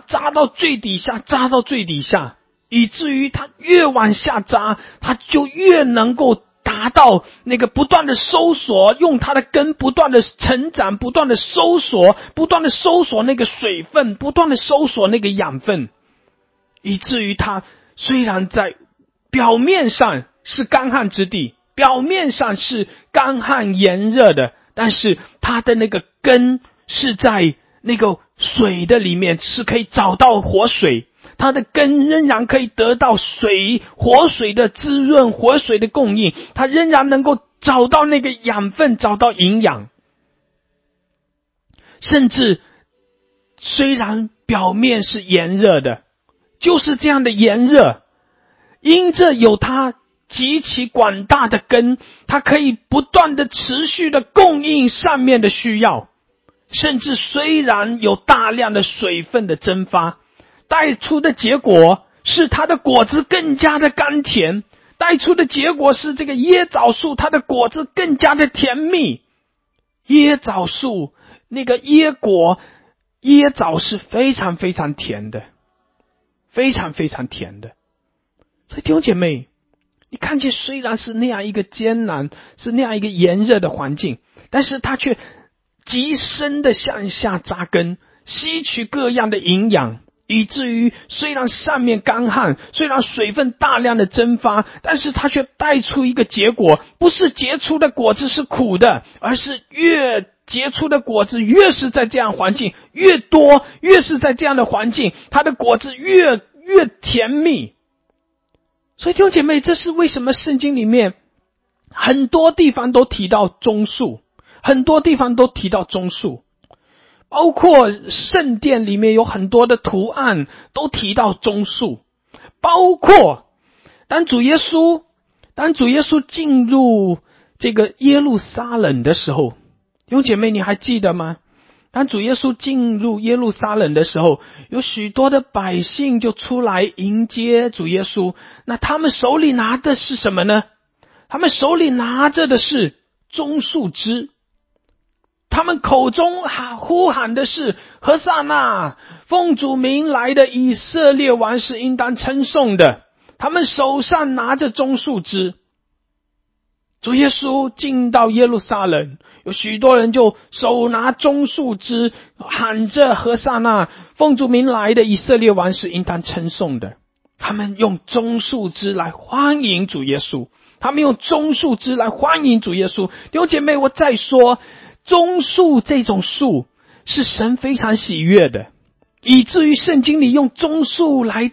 以至于它越往下扎，它就越能够达到那个不断的收缩，用它的根不断的成长，不断的收缩那个水分，不断的收缩那个养分，以至于它虽然在表面上是干旱之地，表面上是干旱炎热的，但是它的那个根是在那个水的里面，是可以找到活水，它的根仍然可以得到活水的滋润，活水的供应，它仍然能够找到那个养分，找到营养。甚至虽然表面是炎热的，就是这样的炎热，因着有它极其广大的根，它可以不断的持续的供应上面的需要，甚至虽然有大量的水分的蒸发，带出的结果是它的果子更加的甘甜，带出的结果是这个椰枣树它的果子更加的甜蜜。椰枣树那个椰枣是非常非常甜的，非常非常甜的。所以弟兄姐妹，你看见虽然是那样一个艰难，是那样一个炎热的环境，但是它却极深的向下扎根，吸取各样的营养，以至于虽然上面干旱，虽然水分大量的蒸发，但是它却带出一个结果，不是结出的果子是苦的，而是越结出的果子越是在这样环境越多，越是在这样的环境，它的果子越甜蜜。所以弟兄姐妹，这是为什么圣经里面很多地方都提到棕树，很多地方都提到棕树，包括圣殿里面有很多的图案都提到棕树，包括当主耶稣进入这个耶路撒冷的时候，弟兄姐妹你还记得吗？当主耶稣进入耶路撒冷的时候，有许多的百姓就出来迎接主耶稣，那他们手里拿的是什么呢？他们手里拿着的是棕树枝，他们口中呼喊的是和撒那，奉主名来的以色列王是应当称颂的，他们手上拿着棕树枝。主耶稣进到耶路撒冷，有许多人就手拿棕树枝，喊着和撒那，奉主名来的以色列王是应当称颂的。他们用棕树枝来欢迎主耶稣，他们用棕树枝来欢迎主耶稣。弟兄姐妹，我再说，棕树这种树是神非常喜悦的，以至于圣经里用棕树来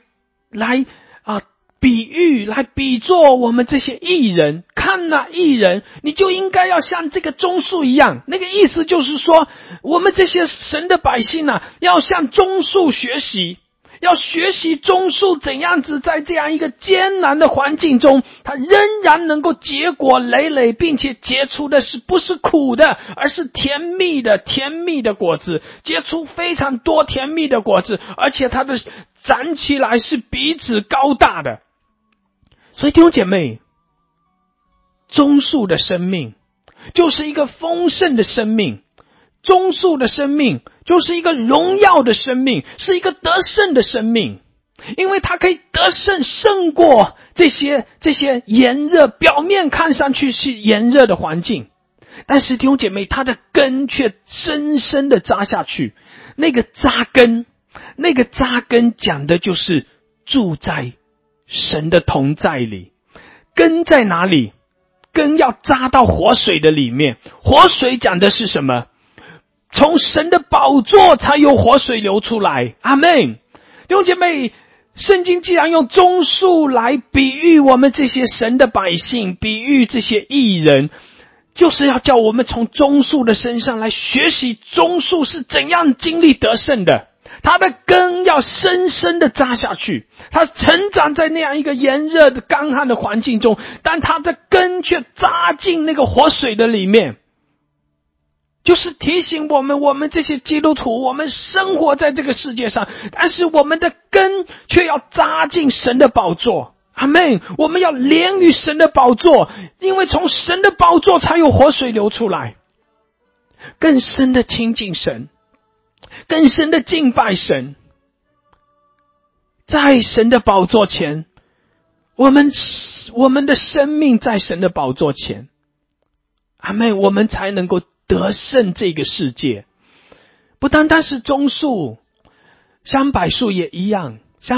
比喻，来比作我们这些义人。看哪，义人你就应该要像这个棕树一样，那个意思就是说，我们这些神的百姓要向棕树学习，要学习棕树怎样子在这样一个艰难的环境中，它仍然能够结果累累，并且结出的是不是苦的，而是甜蜜的果子，结出非常多甜蜜的果子，而且它的长起来是彼此高大的。所以弟兄姐妹，棕树的生命就是一个丰盛的生命，棕树的生命就是一个荣耀的生命，是一个得胜的生命，因为它可以得胜，胜过这些炎热，表面看上去是炎热的环境，但是弟兄姐妹，它的根却深深的扎下去。那个扎根讲的就是住在神的同在里。根在哪里？根要扎到活水的里面。活水讲的是什么？从神的宝座才有活水流出来。阿们。弟兄姐妹，圣经既然用棕树来比喻我们这些神的百姓，比喻这些义人，就是要叫我们从棕树的身上来学习棕树是怎样经历得胜的。它的根要深深的扎下去，它成长在那样一个炎热的干旱的环境中，但它的根却扎进那个活水的里面，就是提醒我们这些基督徒，我们生活在这个世界上，但是我们的根却要扎进神的宝座。阿们。我们要连于神的宝座，因为从神的宝座才有活水流出来，更深的亲近神，更深的敬拜神。在神的宝座前，我们的生命在神的宝座前，阿们，我们才能够得胜这个世界。不单单是棕树，香柏树也一样。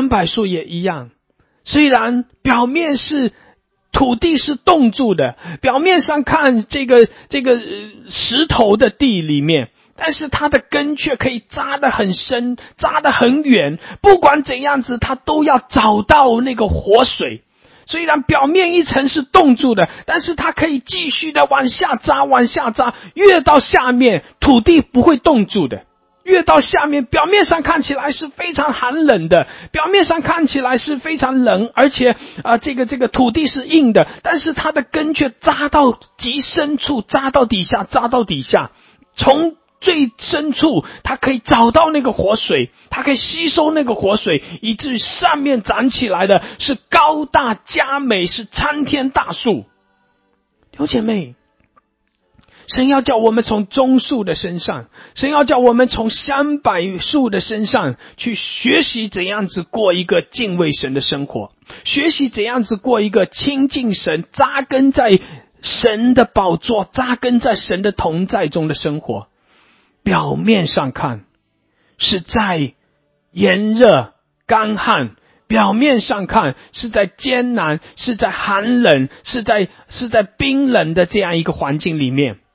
虽然表面是土地是冻住的，表面上看这个石头的地里面，但是它的根却可以扎得很深，扎得很远，不管怎样子它都要找到那个活水。虽然表面一层是冻住的，但是它可以继续的往下扎，越到下面土地不会冻住的，越到下面表面上看起来是非常寒冷的，表面上看起来是非常冷，而且这个土地是硬的，但是它的根却扎到极深处，扎到底下，从最深处它可以找到那个活水，它可以吸收那个活水，以至于上面长起来的是高大佳美，是参天大树。弟兄姐妹，神要叫我们从棕树的身上，神要叫我们从香柏树的身上去学习怎样子过一个敬畏神的生活，学习怎样子过一个亲近神，扎根在神的宝座，扎根在神的同在中的生活。表面上看是在炎热干旱，表面上看是在艰难，是在寒冷，是在冰冷的这样一个环境里面，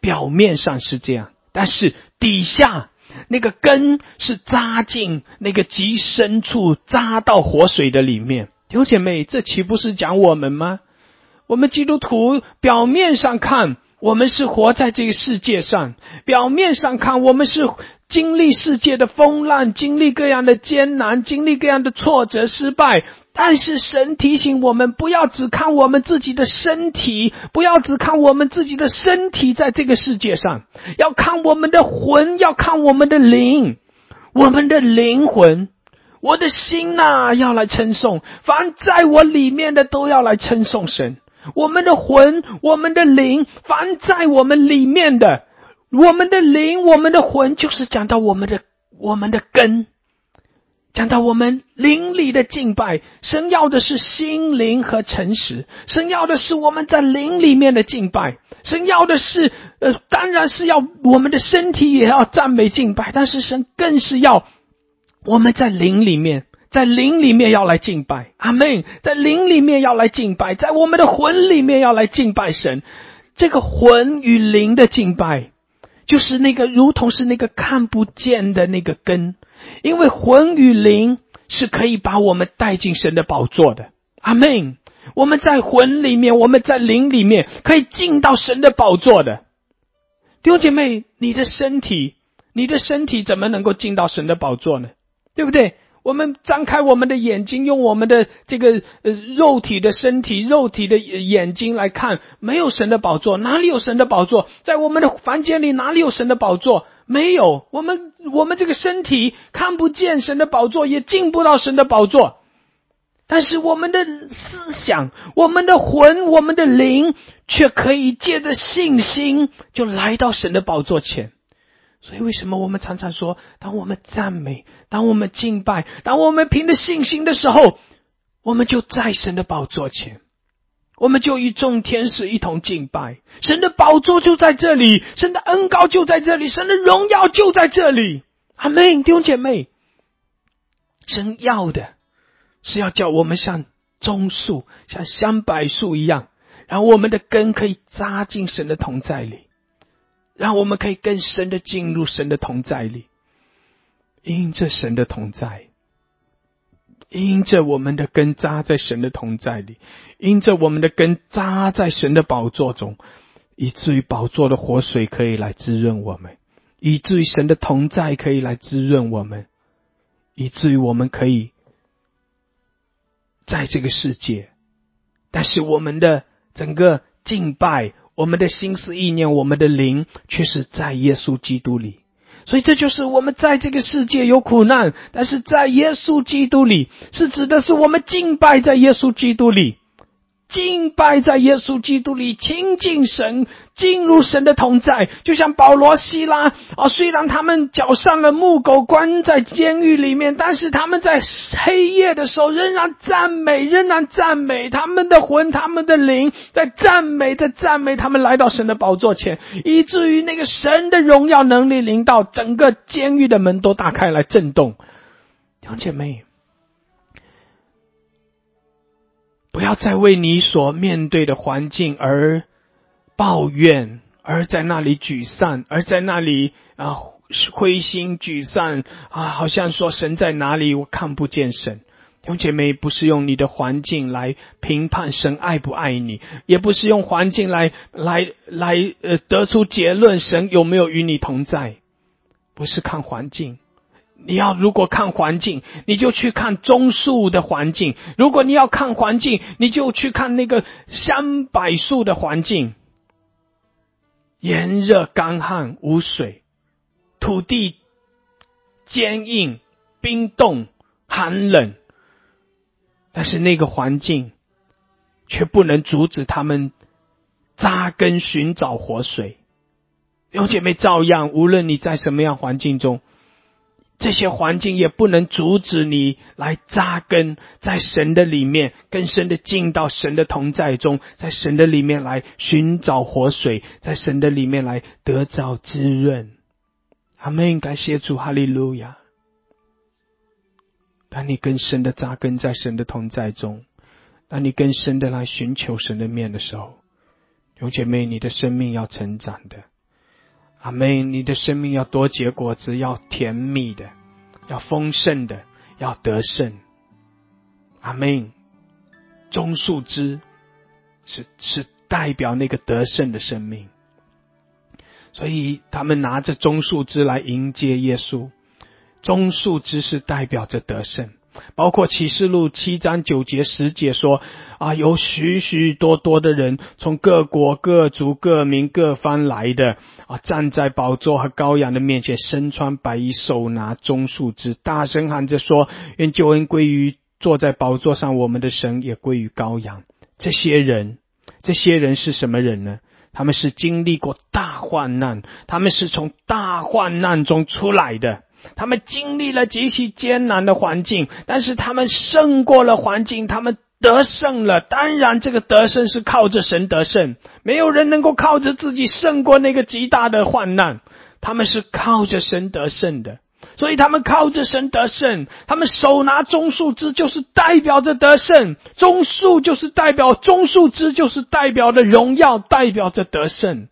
表面上是这样，但是底下那个根是扎进那个极深处，扎到活水的里面。弟兄姐妹，这岂不是讲我们吗？我们基督徒表面上看我们是活在这个世界上，表面上看我们是经历世界的风浪，经历各样的艰难，经历各样的挫折失败，但是神提醒我们，不要只看我们自己的身体，不要只看我们自己的身体在这个世界上，要看我们的魂，要看我们的灵，我们的灵魂。我的心啊，要来称颂，凡在我里面的都要来称颂神。我们的魂，我们的灵，凡在我们里面的，我们的灵，我们的魂，就是讲到我们的根，讲到我们灵里的敬拜。神要的是心灵和诚实，神要的是我们在灵里面的敬拜，神要的是当然是要我们的身体也要赞美敬拜，但是神更是要我们在灵里面，在灵里面要来敬拜，阿们，在灵里面要来敬拜，在我们的魂里面要来敬拜神。这个魂与灵的敬拜，就是那个如同是那个看不见的那个根，因为魂与灵是可以把我们带进神的宝座的，阿们。我们在魂里面，我们在灵里面可以进到神的宝座的。弟兄姐妹，你的身体怎么能够进到神的宝座呢？对不对？我们张开我们的眼睛，用我们的这个肉体的身体，肉体的眼睛来看，没有神的宝座。哪里有神的宝座？在我们的房间里哪里有神的宝座？没有。我们这个身体看不见神的宝座，也进不到神的宝座。但是我们的思想，我们的魂，我们的灵，却可以借着信心就来到神的宝座前。所以为什么我们常常说，当我们赞美，当我们敬拜，当我们凭着信心的时候，我们就在神的宝座前，我们就与众天使一同敬拜。神的宝座就在这里，神的恩膏就在这里，神的荣耀就在这里。阿们，弟兄姐妹，神要的是要叫我们像棕树，像香柏树一样，然后我们的根可以扎进神的同在里，让我们可以更深的进入神的同在里，因着神的同在，因着我们的根扎在神的同在里，因着我们的根扎在神的宝座中，以至于宝座的活水可以来滋润我们，以至于神的同在可以来滋润我们，以至于我们可以在这个世界，但是我们的整个敬拜，我们的心思意念，我们的灵却是在耶稣基督里。所以这就是我们在这个世界有苦难，但是在耶稣基督里，是指的是我们敬拜在耶稣基督里，敬拜在耶稣基督里，亲近神，进入神的同在。就像保罗西拉虽然他们脚上了木狗，关在监狱里面，但是他们在黑夜的时候仍然赞美，他们的魂，他们的灵在赞美，他们来到神的宝座前，以至于那个神的荣耀能力临到，整个监狱的门都打开来震动。弟兄姐妹，不要再为你所面对的环境而抱怨，而在那里沮丧，而在那里灰心沮丧好像说神在哪里，我看不见神。弟兄姐妹，不是用你的环境来评判神爱不爱你，也不是用环境来得出结论神有没有与你同在，不是看环境。你要如果看环境，你就去看棕树的环境；如果你要看环境，你就去看那个香柏树的环境。炎热干旱无水，土地坚硬冰冻寒冷，但是那个环境却不能阻止他们扎根寻找活水。弟兄姐妹，照样无论你在什么样环境中，这些环境也不能阻止你来扎根在神的里面，更深的进到神的同在中，在神的里面来寻找活水，在神的里面来得到滋润。阿们，感谢主，哈利路亚。当你更深的扎根在神的同在中，当你更深的来寻求神的面的时候，弟兄姐妹，你的生命要成长的， 阿们，你的生命要多结果子，要甜蜜的，要丰盛的，要得胜。阿们，棕树枝是代表那个得胜的生命，所以他们拿着棕树枝来迎接耶稣。棕树枝是代表着得胜，包括启示录7章9节10节说有许许多多的人从各国各族各民各方来的站在宝座和羔羊的面前，身穿白衣，手拿棕树枝，大声喊着说，愿救恩归于坐在宝座上我们的神，也归于羔羊。这些人是什么人呢？他们是经历过大患难，他们是从大患难中出来的，他们经历了极其艰难的环境，但是他们胜过了环境，他们得胜了。当然这个得胜是靠着神得胜，没有人能够靠着自己胜过那个极大的患难，他们是靠着神得胜的。所以他们靠着神得胜，他们手拿棕树枝就是代表着得胜，棕树就是代表，棕树枝就是代表的荣耀，代表着得胜。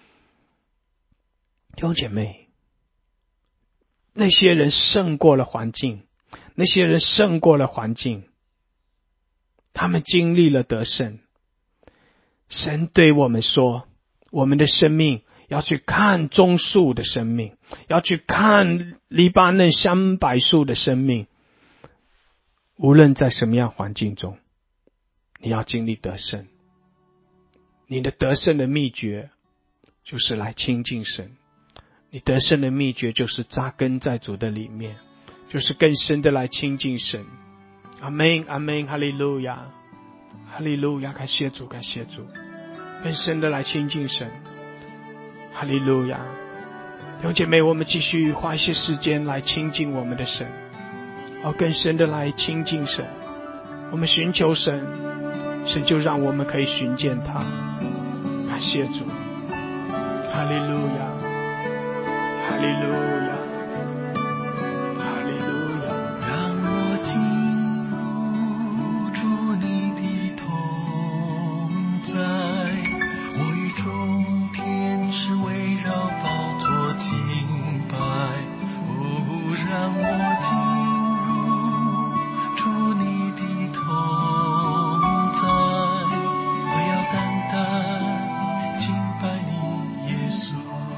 弟兄姐妹，那些人胜过了环境，那些人胜过了环境，他们经历了得胜。神对我们说，我们的生命要去看棕树的生命，要去看黎巴嫩香柏树的生命。无论在什么样环境中，你要经历得胜。你的得胜的秘诀就是来亲近神，你得胜的秘诀就是扎根在主的里面，就是更深的来亲近神。阿们，阿们，哈利路亚，哈利路亚，感谢主，感谢主，更深的来亲近神。哈利路亚！弟兄姐妹，我们继续花一些时间来亲近我们的神，更深的来亲近神。我们寻求神，神就让我们可以寻见他。感谢主，哈利路亚，哈利路亚，哈利路亚。 让我进入主你的同在，我与众天使围绕宝座敬拜。让我进入主你的同在，我要单单敬拜你耶稣。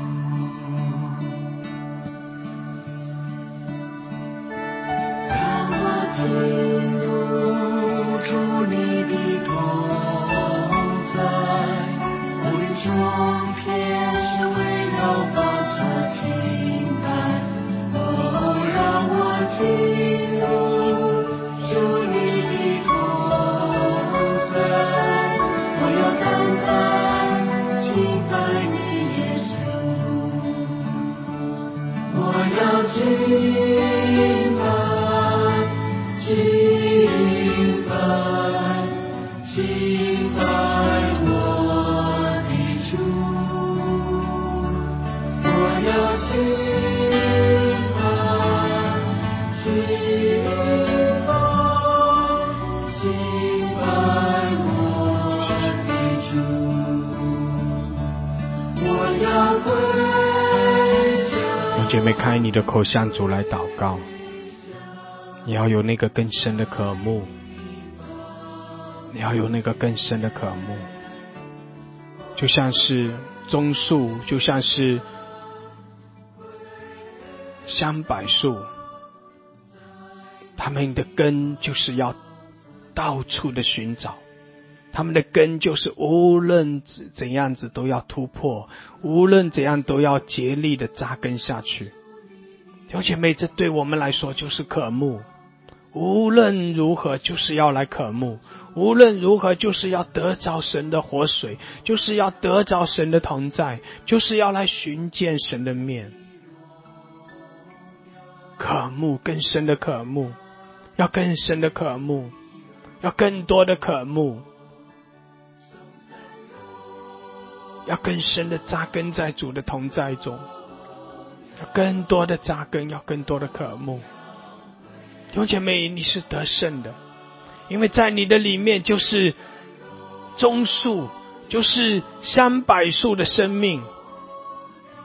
让我进入主你的同在，我与众天使围绕宝座敬拜。让我进入主你的同在，我要单单敬拜你耶稣。我要敬拜，敬拜，敬拜我的主。我要敬姐妹，开你的口向主来祷告，你要有那个更深的渴慕，你要有那个更深的渴慕，就像是棕树，就像是香柏树，他们的根就是要到处的寻找，他们的根就是无论怎样子都要突破，无论怎样都要竭力的扎根下去。弟兄姐妹，这对我们来说就是渴慕，无论如何就是要来渴慕，无论如何就是要得着神的活水，就是要得着神的同在，就是要来寻见神的面。渴慕，更深的渴慕，要更深的渴慕，要更多的渴慕，要更深的扎根在主的同在中，要更多的扎根，要更多的渴慕。弟兄姐妹，你是得胜的，因为在你的里面就是棕树，就是香柏树的生命，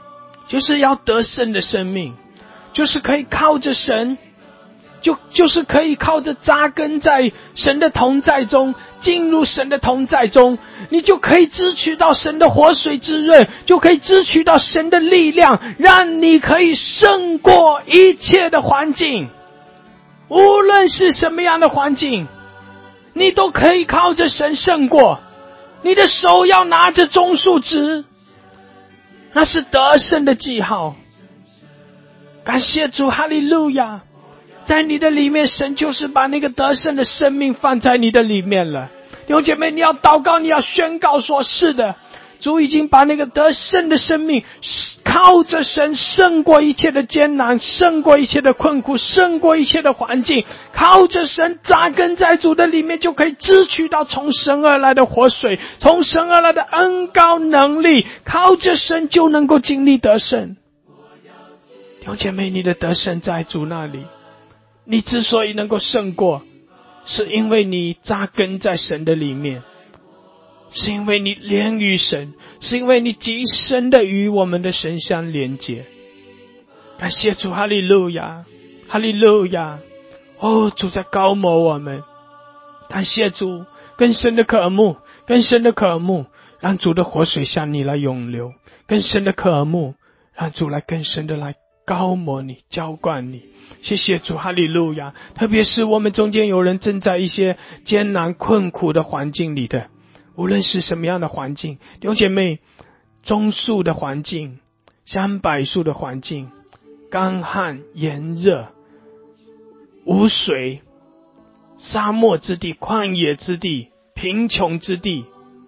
就是要得胜的生命，就是可以靠着神，就是可以靠着扎根在神的同在中，进入神的同在中，你就可以支取到神的活水滋润，就可以支取到神的力量，让你可以胜过一切的环境。无论是什么样的环境，你都可以靠着神胜过。你的手要拿着棕树枝，那是得胜的记号。感谢主，哈利路亚！在你的里面，神就是把那个得胜的生命放在你的里面了。弟兄姐妹，你要祷告，你要宣告说，是的，主已经把那个得胜的生命靠着神胜过一切的艰难，胜过一切的困苦，胜过一切的环境，靠着神扎根在主的里面，就可以支取到从神而来的活水，从神而来的恩膏能力，靠着神就能够经历得胜。弟兄姐妹，你的得胜在主那里，你之所以能够胜过，是因为你扎根在神的里面，是因为你连于神，是因为你极深的与我们的神相连接。感谢主，哈利路亚，哈利路亚！哦，主在膏抹我们，感谢主，更深的渴慕，更深的渴慕，让主的活水向你来涌流，更深的渴慕，让主来更深的来膏抹你，浇灌你。谢谢主，哈利路亚！特别是我们中间有人正在一些艰难困苦的环境里的，无论是什么样的环境，弟兄姐妹，棕树的环境，香柏树的环境，干旱炎热，无水，沙漠之地，旷野之地，贫穷之地，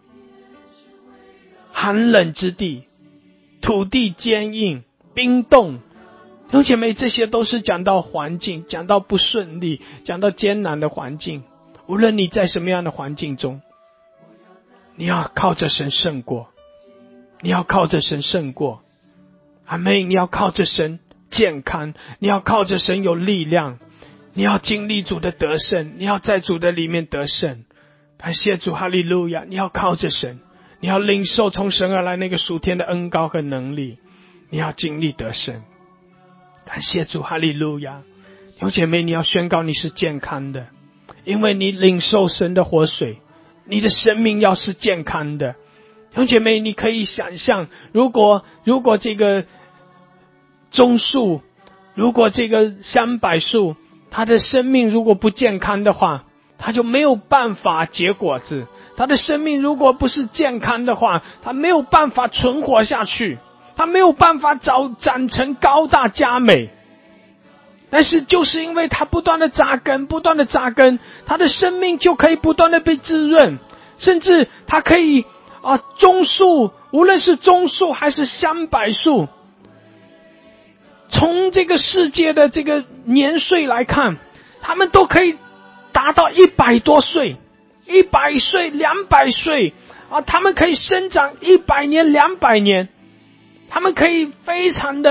寒冷之地，土地坚硬，冰冻。弟兄姐妹，这些都是讲到环境，讲到不顺利，讲到艰难的环境。无论你在什么样的环境中，你要靠着神胜过，你要靠着神胜过。阿们！你要靠着神健康，你要靠着神有力量，你要经历主的得胜，你要在主的里面得胜。感谢主，哈利路亚！你要靠着神，你要领受从神而来那个属天的恩膏和能力，你要经历得胜。感谢主，哈利路亚！弟兄姐妹，你要宣告你是健康的，因为你领受神的活水，你的生命要是健康的。弟兄姐妹，你可以想象，如果这个棕树，如果这个香柏树，它的生命如果不健康的话，它就没有办法结果子。它的生命如果不是健康的话，它没有办法存活下去，它没有办法长成高大佳美。但是就是因为它不断的扎根，不断的扎根，它的生命就可以不断的被滋润，甚至它可以棕树，无论是棕树还是香柏树，从这个世界的这个年岁来看，他们都可以达到100多岁，100岁200岁他们可以生长100年200年，他们可以非常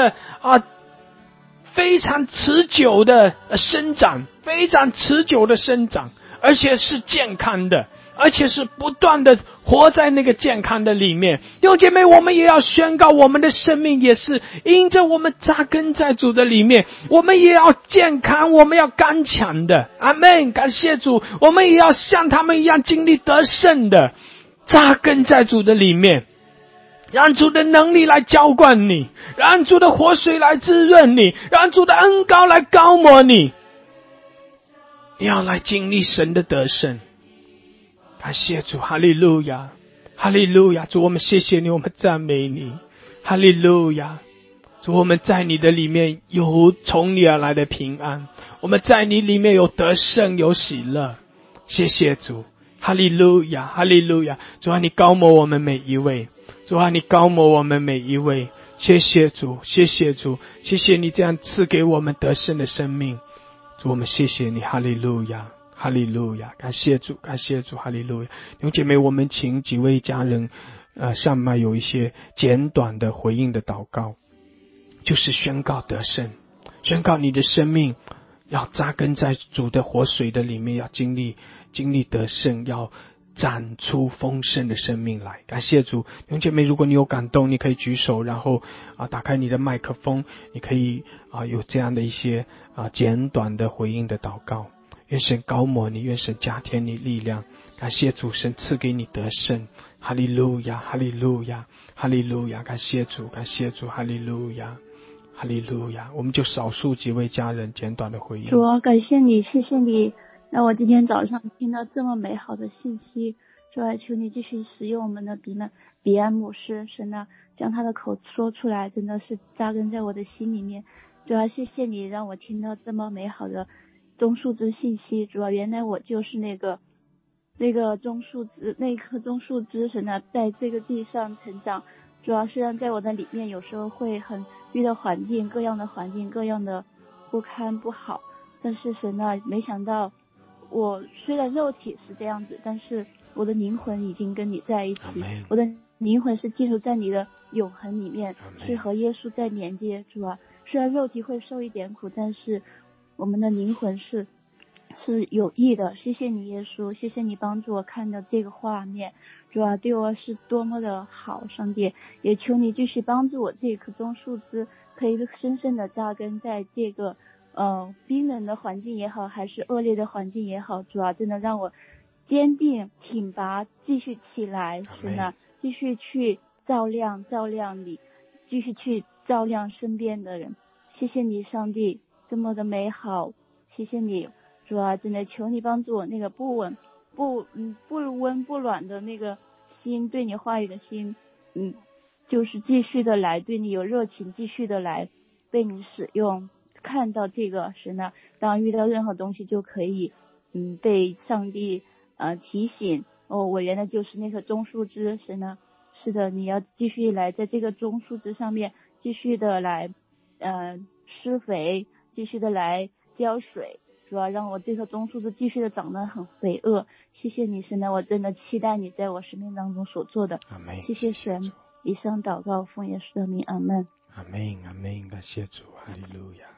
持久的生长，非常持久的生长，而且是健康的，而且是不断的活在那个健康的里面。弟兄姐妹，我们也要宣告，我们的生命也是因着我们扎根在主的里面，我们也要健康，我们要刚强的。阿们！感谢主，我们也要像他们一样经历得胜的，扎根在主的里面，让主的能力来浇灌你，让主的活水来滋润你，让主的恩膏来膏抹你。你要来经历神的得胜。感谢主，哈利路亚，哈利路亚！主，我们谢谢你，我们赞美你，哈利路亚！主，我们在你的里面有从你而来的平安，我们在你里面有得胜，有喜乐。谢谢主，哈利路亚，哈利路亚！主啊，你膏抹我们每一位，主啊，你膏抹我们每一位。谢谢主，谢谢主，谢谢你这样赐给我们得胜的生命。主，我们谢谢你，哈利路亚，哈利路亚！感谢主，感谢主，哈利路亚！弟兄姐妹，我们请几位家人上麦有一些简短的回应的祷告，就是宣告得胜，宣告你的生命要扎根在主的活水的里面，要经历得胜，要长出丰盛的生命来。感谢主。弟兄姐妹，如果你有感动，你可以举手，然后打开你的麦克风，你可以有这样的一些简短的回应的祷告。愿神高摩你，愿神加添你力量。感谢主，神赐给你得胜。哈利路亚，哈利路亚，哈利路亚！感谢主，感谢主，哈利路亚，哈利路亚！我们就少数几位家人简短的回应。 主，感谢你，谢谢你，让我今天早上听到这么美好的信息。主啊，求你继续使用我们的彼岸牧师，神啊，将他的口说出来，真的是扎根在我的心里面。主啊，谢谢你让我听到这么美好的棕树枝信息。主啊，原来我就是那个棕树枝，那棵棕树枝，神啊，在这个地上成长。主要虽然在我的里面有时候会很遇到各样的环境各样的不堪不好，但是神啊，没想到我虽然肉体是这样子，但是我的灵魂已经跟你在一起，我的灵魂是进入在你的永恒里面，是和耶稣在连接。主啊，虽然肉体会受一点苦，但是我们的灵魂是有益的。谢谢你耶稣，谢谢你帮助我看到这个画面。主啊，对我是多么的好，上帝也求你继续帮助我，这棵棕树枝可以深深的扎根在这个冰冷的环境也好，还是恶劣的环境也好。主啊，真的让我坚定挺拔，继续起来，神啊，继续去照亮你，继续去照亮身边的人。谢谢你上帝这么的美好，谢谢你主啊，真的求你帮助我那个不温不暖的那个心，对你话语的心，就是继续的来对你有热情，继续的来被你使用。看到这个神啊，当遇到任何东西就可以被上帝提醒，我原来就是那棵棕树枝。神啊，是的，你要继续来在这个棕树枝上面继续的来施肥，继续的来浇水。主要让我这棵棕树枝继续的长得很肥沃。谢谢你神啊，我真的期待你在我生命当中所做的。谢谢神，以上祷告奉耶稣的名，阿们。 阿们，阿们，感谢主，哈利路亚。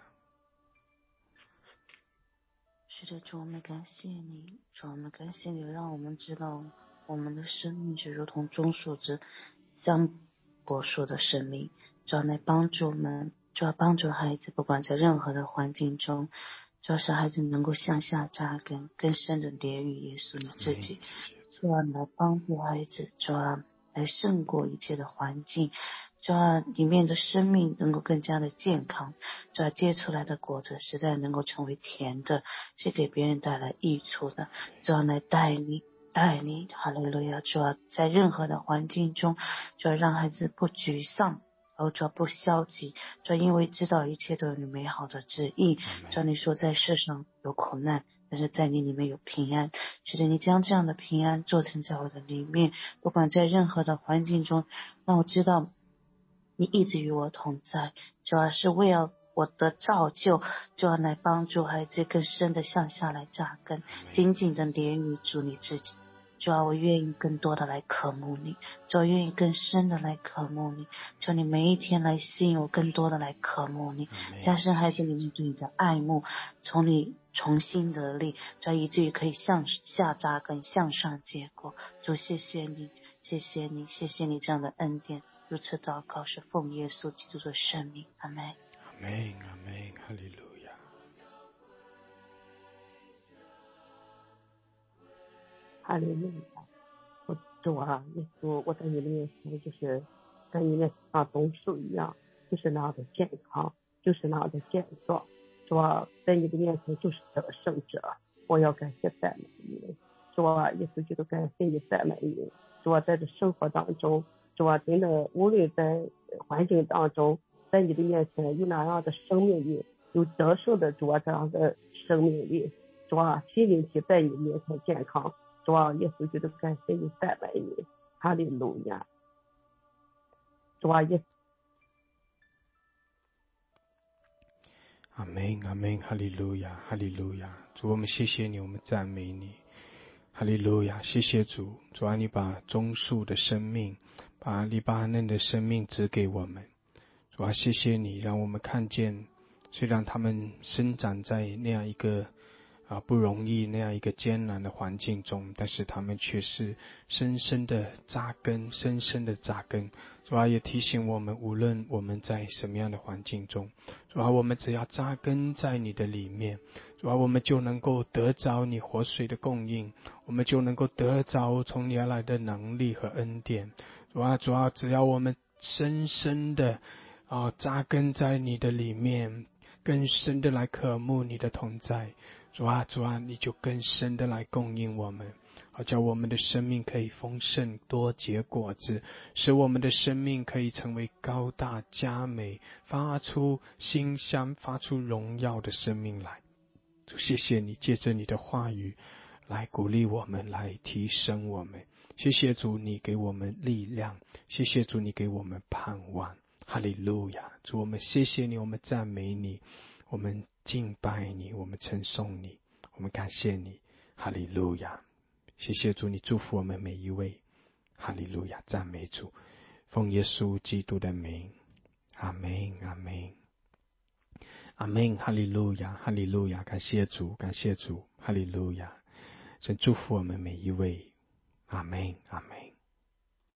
是的，主，我们感谢你，主，我们感谢你，让我们知道我们的生命就如同棕树枝，像果树的生命。主要来帮助我们，主要帮助孩子，不管在任何的环境中，主要使孩子能够向下扎根，更深的连于耶稣你自己。主要来帮助孩子，主要来胜过一切的环境，主要里面的生命能够更加的健康，主要结出来的果子实在能够成为甜的，是给别人带来益处的。主要来带你，哈利路亚！主要在任何的环境中，主要让孩子不沮丧，主要不消极，主要因为知道一切都有你美好的旨意。主要你说在世上有苦难，但是在你里面有平安。是的，你将这样的平安做成在我的里面，不管在任何的环境中，让我知道你一直与我同在。主要是为了我的造就，就要来帮助孩子更深的向下来扎根，紧紧的连于主你自己。主要我愿意更多的来渴慕你，主要愿意更深的来渴慕你，求你每一天来吸引我更多的来渴慕你，加深孩子里面对你的爱慕，从你重新得力，主要以至于可以向下扎根，向上结果。主谢谢你，谢谢你，谢谢你这样的恩典。如此祷告是奉耶稣基督的圣名，阿们， 阿们，阿们，哈利路亚。 哈利路亚！主啊，耶稣，我在你的面前就是跟你那像棕树一样，就是那样的健康，就是那样的健壮。主啊，在你的面前就是得胜者，我要感谢赞美你。主啊，耶稣基督感谢你赞美你。主啊，在这生活当中，主啊，真的无论在环境当中，在你的面前有那样的生命力，有得胜的主啊这样的生命力。主啊，心灵体在你面前健康。主啊，耶稣基督感谢你赞美你，哈利路亚！主啊，耶稣， 阿们，阿们，哈利路亚，哈利路亚！主，我们谢谢你，我们赞美你，哈利路亚！谢谢主，主啊，你把棕树的生命，把黎巴嫩的生命指给我们。主啊，谢谢你，让我们看见，虽然他们生长在那样一个不容易那样一个艰难的环境中，但是他们却是深深的扎根，深深的扎根。主啊，也提醒我们，无论我们在什么样的环境中，主啊，我们只要扎根在你的里面，主啊，我们就能够得着你活水的供应，我们就能够得着从你而来的能力和恩典。主啊，只要我们深深的扎根在你的里面，更深的来渴慕你的同在。主啊，你就更深的来供应我们，好叫我们的生命可以丰盛多结果子，使我们的生命可以成为高大佳美，发出馨香，发出荣耀的生命来。主，谢谢你借着你的话语来鼓励我们，来提升我们。谢谢主，你给我们力量，谢谢主，你给我们盼望。哈利路亚！主，我们谢谢你，我们赞美你，我们敬拜你，我们称颂你，我们感谢你。哈利路亚！谢谢主，你祝福我们每一位。哈利路亚！赞美主，奉耶稣基督的名，阿们，阿们，阿们。哈利路亚，哈利路亚！感谢主，感谢主，哈利路亚！神祝福我们每一位。阿们，阿们。